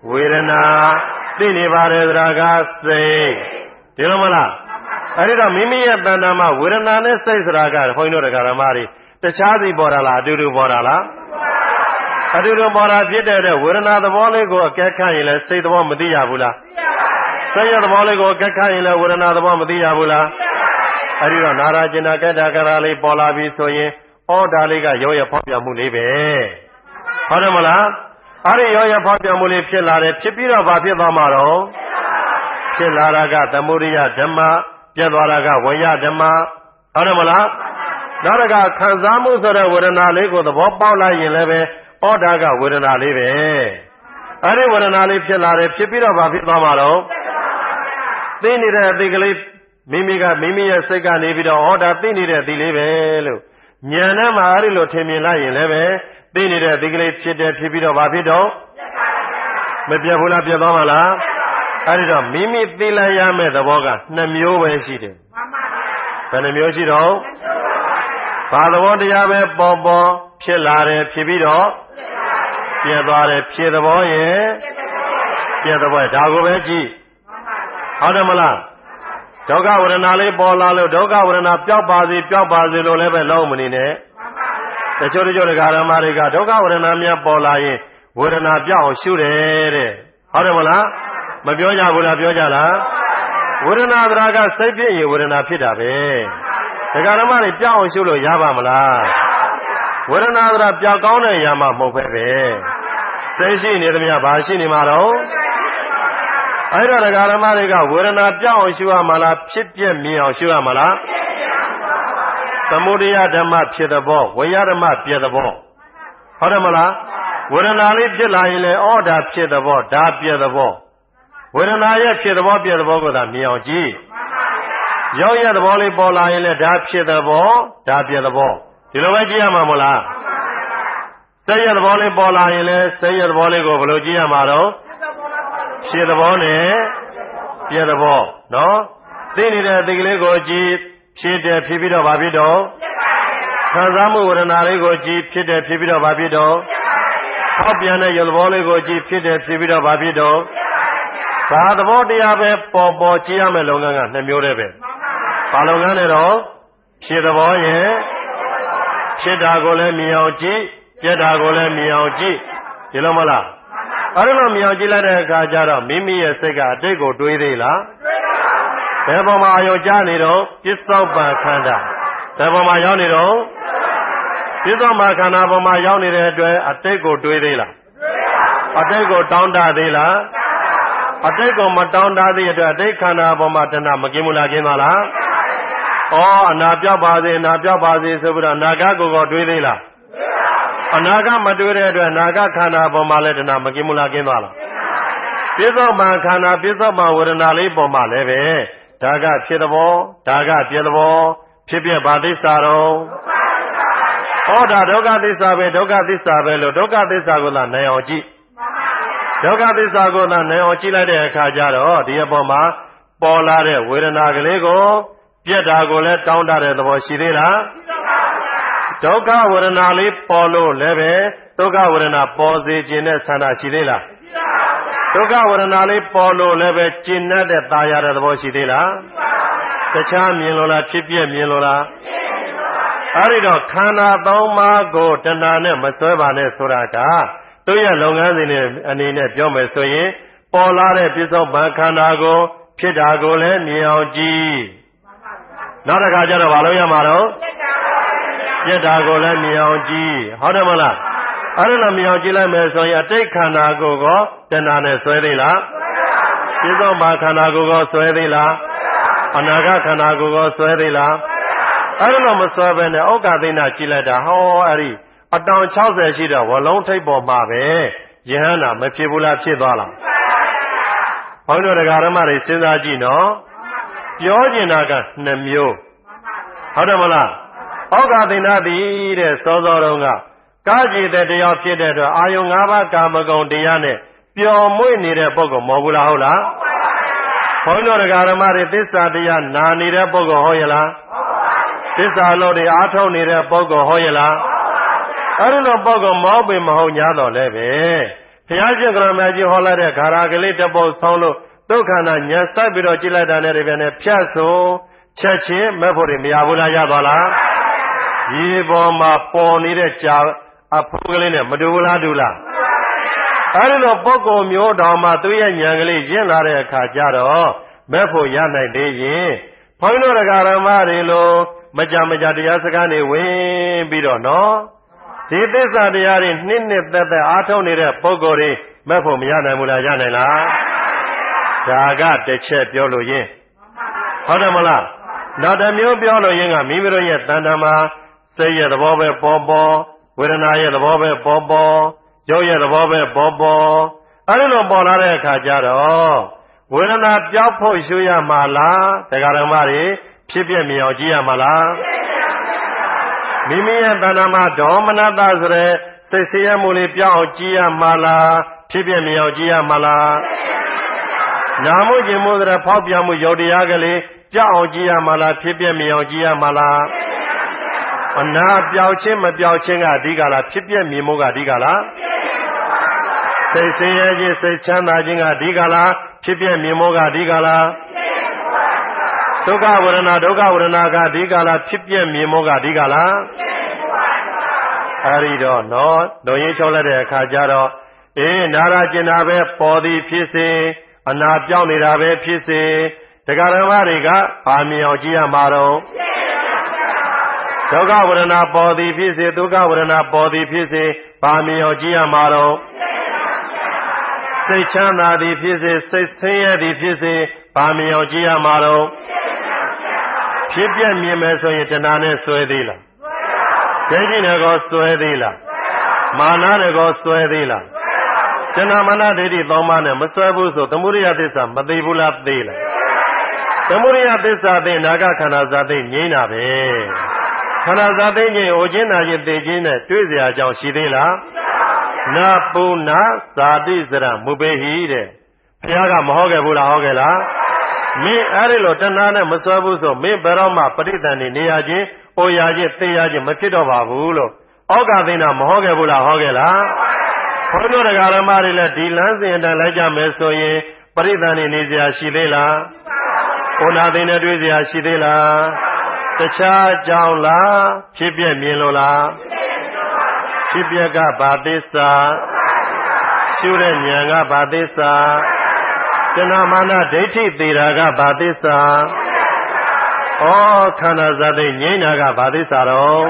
ဝေဒနာသိနေပါတယ်သရကစိတ်ဒီလိုမလားအဲ့ဒီတော့မိမိရဲ့တဏ္ဍာမှာဝေဒနာနဲ့စိတ်ဆိုတာကဘုန်းကြီးတို့တရားဓမ္မတွေတခြားစီပေါ်တာလားအတူတူပေါ်တာလားအတူတူပေါ်တာဖြစ်တဲ့ဝေဒနာသဘောလေးကိုအကဲခတ်ရင်လည်းစိတ်သဘောမသိရဘူးလားစိတ်ရသဘောလေးကိုအကဲခတ်ရင်လည်းဝေဒနာသဘောမသိရဘူးလားအဲ့ဒီတော့နာရာကျင်နာကတ္တကရာလေးပေါ်လာပြီဆိုရင်ဩဒါလေးကရောရဖောက်ပြမှုလေးပဲဟုတ်တယ်မလားအဲ့ဒီရောရဖောက်ပြမှုလေးဖြစ်လာတယ်ဖြစ်ပြီးတော့ဘာဖြစ်သွားမှာတော့ဖြစ်လာတာကသမုဒိယဓမ္မပြတ်သွားတာကဝိယဓမ္မဟုတ်တယ်မလားနောက်တစ်ခါခံစားမှုဆိုတဲ့ဝေဒနာလေးကိုသဘောပေါက်လိုက်ရင်လည်းပဲဩဒါကဝေဒနာလေးပဲအဲ့ဒီဝေဒနာလေးဖြစ်လာတယ်ဖြစ်ပြီးတော့ဘာဖြစ်သွားမှာတော့သိနေတဲ့အသိကလေးမိမိရဲ့စိတ်ကနေပြီးတော့ဩဒါသိနေတဲ့အသိလေးပဲလို့ဉာဏ်နဲ့မှအဲ့ဒီလိုထင်မြင်လိုက်ရင်လည်းပဲသိနေတဲ့အသိကလေးဖြစ်တယ်ဖြစ်ပြီးတော့ဘာဖြစ်တော့မပြတ်ဘူးလားပြတ်သွားမှာလားအဲ့ဒီတော့မိမိသိလိုက်ရမယ့်သဘောက2မျိုးပဲရှိတယ်ဘယ်နှမျိုးရှိတော့ဘာသဘောတရားပဲပေါ်ပေါ်ဖြစ်လာတယ်ဖြစ်ပြီးတော့ပြတ်သွားတယ်ဖြစ်သဘောရဲ့ပြတ်သဘောဒါကိုပဲကြည့်ဟုတ်တယ်မလားဒုက္ခဝေဒနာလေးပေါ်လာလို့ဒုက္ခဝေဒနာပျောက်ပါစေလို့လည်းပဲလုံးမနေနဲ့တချို့ဒကာဓမ္မတွေကဒုက္ခဝေဒနာများပေါ်လာရင်ဝေဒနာပျောက်အောင်ရှုတယ်တဲ့ဟုတ်တယ်မလားမပြောကြဘူးလားပြောကြလားဝေဒနာတရားကစိတ်ဖြစ်ရင်ဝေဒနာဖြစ်တာပဲဒကာဓမ္မတွေပျောက်အောင်ရှုလို့ရပါမလားဝေဒနာတရားပျောက်ကောင်းတဲ့ຢာမှမဟုတ်ပဲစိတ်ရှိနေသမျှဘာရှိနေမှာတော့အဲ့တော့ဒကာဓမ္မတွေကဝေဒနာပျောက်အောင်ရှုရမှာလားဖြစ်ပြမြင်အောင်ရှုရမှာလားသမုဒိယဓမ္မဖြစ်တဲ့ဘောဝိယဓမ္မပြည့်တဲ့ဘောဟုတ်တယ်မလားဝေဒနာလေးဖြစ်လာရင်လေဩဒါဖြစ်တဲ့ဘောဒါပြည့်တဲ့ဘောဝေဒနာရဲ့ဖြစ်တဲ့ဘောပြည့်တဲ့ဘောကိုသာမြင်အောင်ကြည့်ရောက်ရတဲ့ဘောလေးပေါ်လာရင်လေဒါဖြစ်တဲ့ဘောဒါပြည့်တဲ့ဘောဒီလိုပဲကြည့်ရမှာမဟုတ်လားစိတ်ရတဲ့ဘောလေးပေါ်လာရင်လေစိတ်ရတဲ့ဘောလေးကိုဘယ်လိုကြည့်ရမှာတော့ဖြစ်တဲ့ဘောနဲ့ပြည့်တဲ့ဘောနော်သိနေတဲ့အသိကလေးကိုကြည့်ဖြစ်တယ်ဖြစ်ပြီးတော့ဘာဖြစ်တော့ခံစားမှုဝေဒနာလေးကိုကြည့်ဖြစ်တယ်ဖြစ်ပြီးတော့ဘာဖြစ်တော့ဟောပြန်တဲ့ရုပ်သဘောလေးကိုကြည့်ဖြစ်တယ်ဖြစ်ပြီးတော့ဘာဖြစ်တော့ဘာသဘောတရားပဲပေါ်ကြည့်ရမယ့်လုပ်ငန်းက2မျိုးတည်းပဲဘာလုပ်ငန်းလဲတော့ဖြစ်သဘောရဲ့ဖြစ်တာကိုလည်းမြင်အောင်ကြည့်ပြက်တာကိုလည်းမြင်အောင်ကြည့်ဒီလိုမလားအဲ့လိုမြင်အောင်ကြည့်လိုက်တဲ့အခါကျတော့မိမိရဲ့စိတ်ကအတိတ်ကိုတွေးသေးလားဘယ်ပေါ်မှာအယုံကြားနေတော့ပစ္စောပန်ခန္ဓာဘယ်ပေါ်မှာရောက်နေတော့ပစ္စောပန်ခန္ဓာပေါ်မှာရောက်နေတဲ့အတွက်အတိတ်ကိုတွေးသေးလားအတိတ်ကိုတောင်းတသေးလားအတိတ်ကိုမတောင်းတသေးတဲ့အတွက်အတိတ်ခန္ဓာပေါ်မှာတဏှာမกินဘူးလားกินပါလားဩအနာပြောက်ပါစေဆိုပြီးတော့အနာဂတ်ကိုတွေးသေးလားအနာဂတ်မတွေးတဲ့အတွက်အနာဂတ်ခန္ဓာပေါ်မှာလည်းတဏှာမกินဘူးလားกินသွားလားပစ္စောပန်ခန္ဓာပစ္စောပန်ဝေဒနာလေးပေါ်မှာလည်းပဲဒါကဖြစ်သဘောဒါကပြည့်သဘောဖြစ်ပြဘာသစ္စာတော့ဟောဒါဒုက္ခသစ္စာပဲလို့ဒုက္ခသစ္စာကိုသာနိုင်အောင်ကြည့်ဒုက္ခသစ္စာကိုသာနိုင်အောင်ကြည့်လိုက်တဲ့အခါကျတော့ဒီအပေါ်မှာပေါ်လာတဲ့ဝေဒနာကလေးကိုပြက်တာကိုလည်းတောင်းတတဲ့သဘောရှိသေးလားဒုက္ခဝေဒနာလေးပေါ်လို့လည်းပဲဒုက္ခဝေဒနာပေါ်စေခြင်းနဲ့ဆန္ဒရှိသေးလားဒုက္ခဝေဒနာလေးပေါ်လို့လည်းပဲကျင့်တဲ့ตาရတဲ့သဘောရှိသေးလားတခြားမြင်လို့လားဖြစ်ပြမြင်လို့လားအဲ့ဒီတော့ခန္ဓာ၃ပါးကိုတဏှာနဲ့မစွဲပါနဲ့ဆိုတာကသူ့ရဲ့လုပ်ငန်းစဉ်နဲ့အနေနဲ့ပြောမယ်ဆိုရင်ပေါ်လာတဲ့ပစ္စုပန်ခန္ဓာကိုဖြစ်တာကိုလည်းမြင်အောင်ကြည့်နောက်တစ်ခါကျတော့မလုပ်ရမှာတော့ပြက်တာကိုလည်းမြင်အောင်ကြည့်ဟုတ်တယ်မလားအဲ့ဒါလိုမြင်အောင်ကြည့်လိုက်မယ်ဆိုရင်အတိတ်ခန္ဓာကိုတဏှာနဲ့စွဲသေးလားပစ္စုပန်ခန္ဓာကိုစွဲသေးလားအနာဂတ်ခန္ဓာကိုစွဲသေးလားအဲ့ဒါလိုမစွဲဘဲနဲ့ဩကာသိဏကြည့်လိုက်တာဟောအဲ့ဒီအတောင်60ရှိတော့ဝလုံးထိပ်ပေါ်မှာပဲယဟန္တာမဖြစ်ဘူးလားဖြစ်သွားလားဘုန်းတော်တရားဓမ္မတွေစဉ်းစားကြည့်နော်ပြောကျင်တာက2မျိုးဟုတ်တယ်မလားဩကာသိဏသည်တဲ့စောစောတုန်းကကာကြည်တဲ့တရားဖြစ်တဲ့အတွက်အာယုံ5ပါးကာမဂုဏ်တရားနဲ့ပျော်မွေ့နေတဲ့ပုဂ္ဂိုလ်မဟုတ်ဘူးလားဟုတ်လားဘုန်းတော်တရားဓမ္မတွေသစ္စာတရားနာနေတဲ့ပုဂ္ဂိုလ်ဟုတ်ရဲ့လားသစ္စာလို့တွေအားထုတ်နေတဲ့ပုဂ္ဂိုလ်ဟုတ်ရဲ့လားအဲ့ဒီလိုပုဂ္ဂိုလ်မဟုတ်ပေမဟုတ်냐တော့လည်းပဲ Piaja Gramaji Holada, Karagalita Bolt Solo, Dokana, Nyasabiro Chilada Nerevene, Piasso, Chachi, Mepori, Miabula Yabala, Yiboma, Ponire Chow, Apogalina, Madula Dula. I don't know Boko Mio Dama, Tuya Yangali, Yenare Kajaro, Mepo Yana Deji, Poino Garamarilo, Majamaja Yasagani, Win Bido, no? See this are the area Ninip that the Atonira Pogori, Mepo Miana Mulajanela. Jaga, the chef Yolo Yin. Hodamala. Not a new Biolo Yinga, Mimiro yet, Tandama, say the Bobbe Bobo, Wiranaya the Bobbe Bobo, Joya the Bobbe Bobo. I don't know Bonare Kajaro. Wirana Japo Shuya Mala, the Garamari, Chipia Miogia Mala. Mimi and Tanama Domana Dazre, Cecilia Mulipia Gia Mala, Chipia Miogia Mala. Namu Jimudra Popiamu Yodiagali, Piao Gia Mala, Chipia Miogia Mala. Ana Piauchim, Piauchinga Digala, Chipia Mimoga Digala. Cecilia Sechana Jinga Digala, Chipia Mimoga Digala. Doga Uranaga Digala, Chipia Mimoga Digala. Arido, no, Doyinchola Kajaro, Nara Jinabe, Podi Pisi, Anapjamirabe Pisi, the Garamariga, Pamiogia Maro. Doga Urana Podi Pisi, Doga Urana Podi Pisi, Pamiogia Maro. Sechana di Pisi, Sechia di Pisi, Pamiogia Maro. Chipia Mimeso Yetanane Suedila. Kajinago Suedila. Mananago Suedila. Janamana Dedi Domana, Masabuso, Tamuria Disa, Madibula Dila. Tamuria Disa de Naga Kanazade Nina Be. Kanazade Ojina Yedejina, Tuizia Jao Shidila. Napuna, Sadizra, Mubehi. Piaga Mohoga Bula Hogela. Me Arilo Tanana Masabuso, me Barama, Paditani, Niaji, Oyaji, Tiaji, Makido Babulo, Ogadina, Mohogabula Hogela, Pono Garamari, Dilan, and Alaja Mesoye, Paditani Nizia Shidela, Onadina Drizia Shidela, the Cha Jaula, Chipia Milola, Chipiaga Batisa, Shuren Yanga Batisa. Janamana Deti Diraga Badisa. Oh, Kanazade Ninaga Badisaro.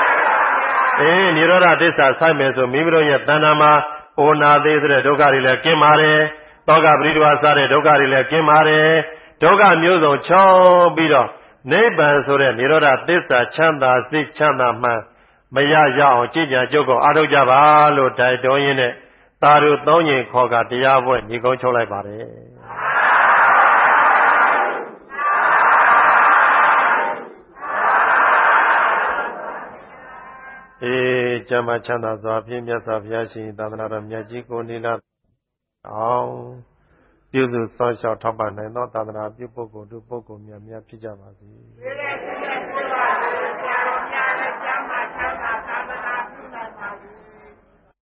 Nirora Disa Simeso, Mibro Yatanama, Ona Desre Dogarile Kimare, Doga Bridwasare Dogarile Kimare, Doga Muso Cho Bido, Neighbor Sore, Nirora Disa Chanda, Sik Chanda Man, Maya Yao, Chija Joko, Adojava, Lutai Doyene. Taru Tony Koga Diabo, Nico Cholabare. Jama Chanda Zapi, Yasaviashi, Danara Miajiko Nina. Oh, you social Taban and not Danara, people go to Boko, Mia Pijamasi.